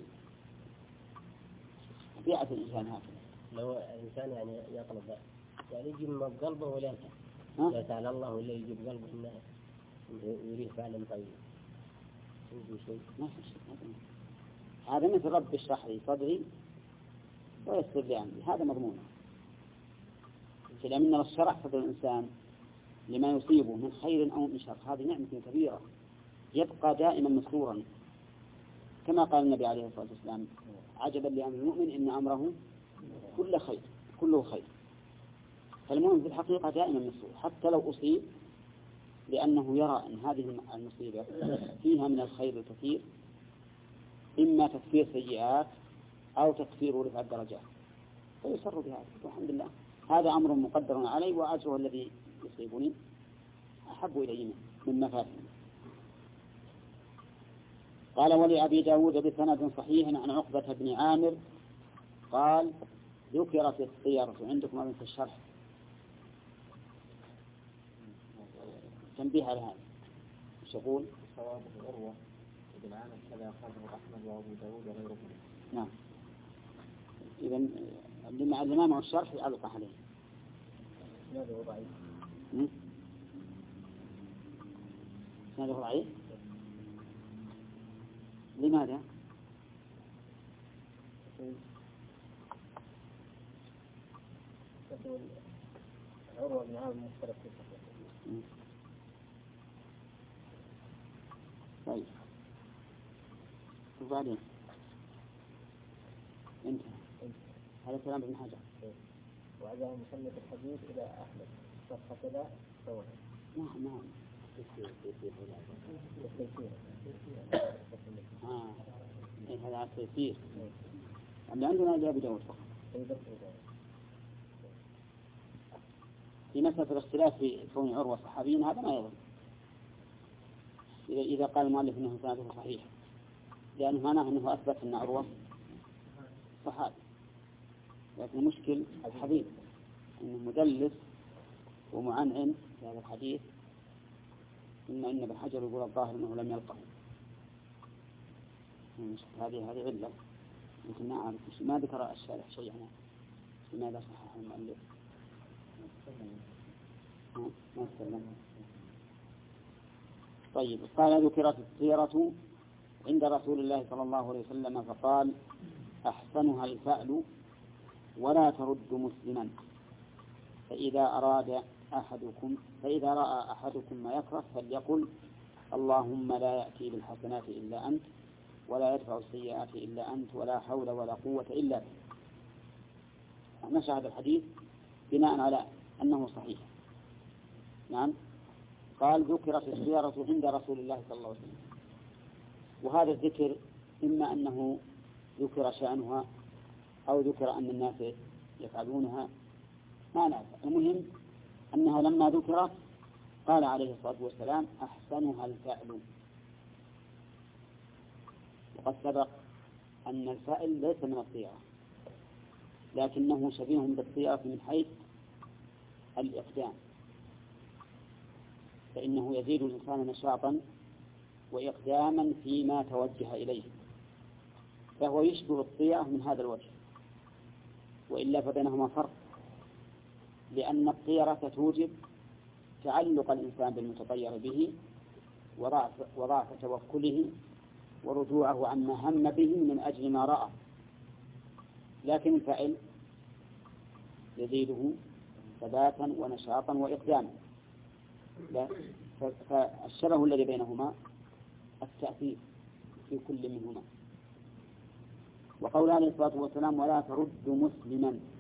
طبيعة الإنسان هكذا. لو الإنسان يعني يطلب يعني يجيب بقلبه ولا يسأل لا سأل الله ولا يجيب قلبه إنه يريد فعلا طيب شيء ما في شيء. هذا مثل رب اشرح لي صدري ويسر لي أمري، هذا مضمون. لأن الشرح صدر الإنسان لما يصيبه من خير أو من شر هذه نعمة كبيرة يبقى دائما مسرورا، كما قال النبي عليه الصلاة والسلام عجبا لأمر المؤمن إن أمره كل خير كله خير. فالمؤمن في الحقيقة دائما مسرور حتى لو أصيب، لأنه يرى أن هذه المصيبة فيها من الخير الكثير، إما تكفير سيئات أو تكفير ورفع الدرجات، فيسر بهذا والحمد لله. هذا أمر مقدر علي، وأجره الذي يصيبني أحب إلي من مفاتنه. قال ولأبي داود بسند صحيح عن عقبة بن عامر قال ذكرت الطيرة عندكم أبن في الشرح تنبيه على هذا ايش يقول؟ صواب عروة بن عامر كذا أخرجه أحمد وأبو داود وغيره. نعم. إذا لما الإمام والشرح يعلق عليه. هذا ضعيف. هذا ضعيف. لماذا؟ تقول عروة بن عامر مختلف في الصحيح. طيب وبعدين انتهى هذا كلام ابن حجر. وعزاه مصنف الحديث إلى أحمد صفحة كذا سواء. نعم نعم آه. إيه هذا تيسير. اللي عندنا اللي أبي داود فقط. في مسألة الاختلاف في كون عروة صحابيين هذا ما يضر. إذا قال المؤلف أنه سنده صحيح لأنه معناه أنه أثبت أن عروة صحابي، لكن المشكل الحديث أنه مدلس ومعنعن في هذا الحديث. إن إن ابن حجر يقول الظاهر أنه لم يلقه. هذه هذه علة يمكن ما أعرف ما ذكر الشارح شيء عنه لماذا صحح المؤلف. ما استلم. طيب قال ذكرت السيرة عند رسول الله صلى الله عليه وسلم فقال أحسنها الفأل ولا ترد مسلما فإذا أراد أحدكم فإذا رأى أحدكم ما يكره فليقل اللهم لا يأتي بالحسنات إلا أنت ولا يدفع السيئات إلا أنت ولا حول ولا قوة إلا بك. نشأ هذا الحديث بناء على أنه صحيح. نعم. قال ذكرت السيرة عند رسول الله صلى الله عليه وسلم، وهذا الذكر إما أنه ذكر شأنها أو ذكر أن الناس يفعلونها ما نعرف. المهم أنها لما ذكرت قال عليه الصلاة والسلام أحسنها الفعل. وقد سبق أن الفعل ليس من الطيرة لكنه شبيه بالطيرة من حيث الإقدام، فإنه يزيد الإنسان نشاطا وإقداما فيما توجه إليه، فهو يشبه الطيرة من هذا الوجه. وإلا فبينهما فرق، لأن الطيرة توجب تعلق الإنسان بالمتطير به وضعف, وضعف توكله ورجوعه عما هم به من أجل ما رأى، لكن الفعل يزيده ثباتا ونشاطا وإقداما. فالشبه الذي بينهما التأثير في كل منهما. وقول عليه الصلاة والسلام ولا ترد مسلما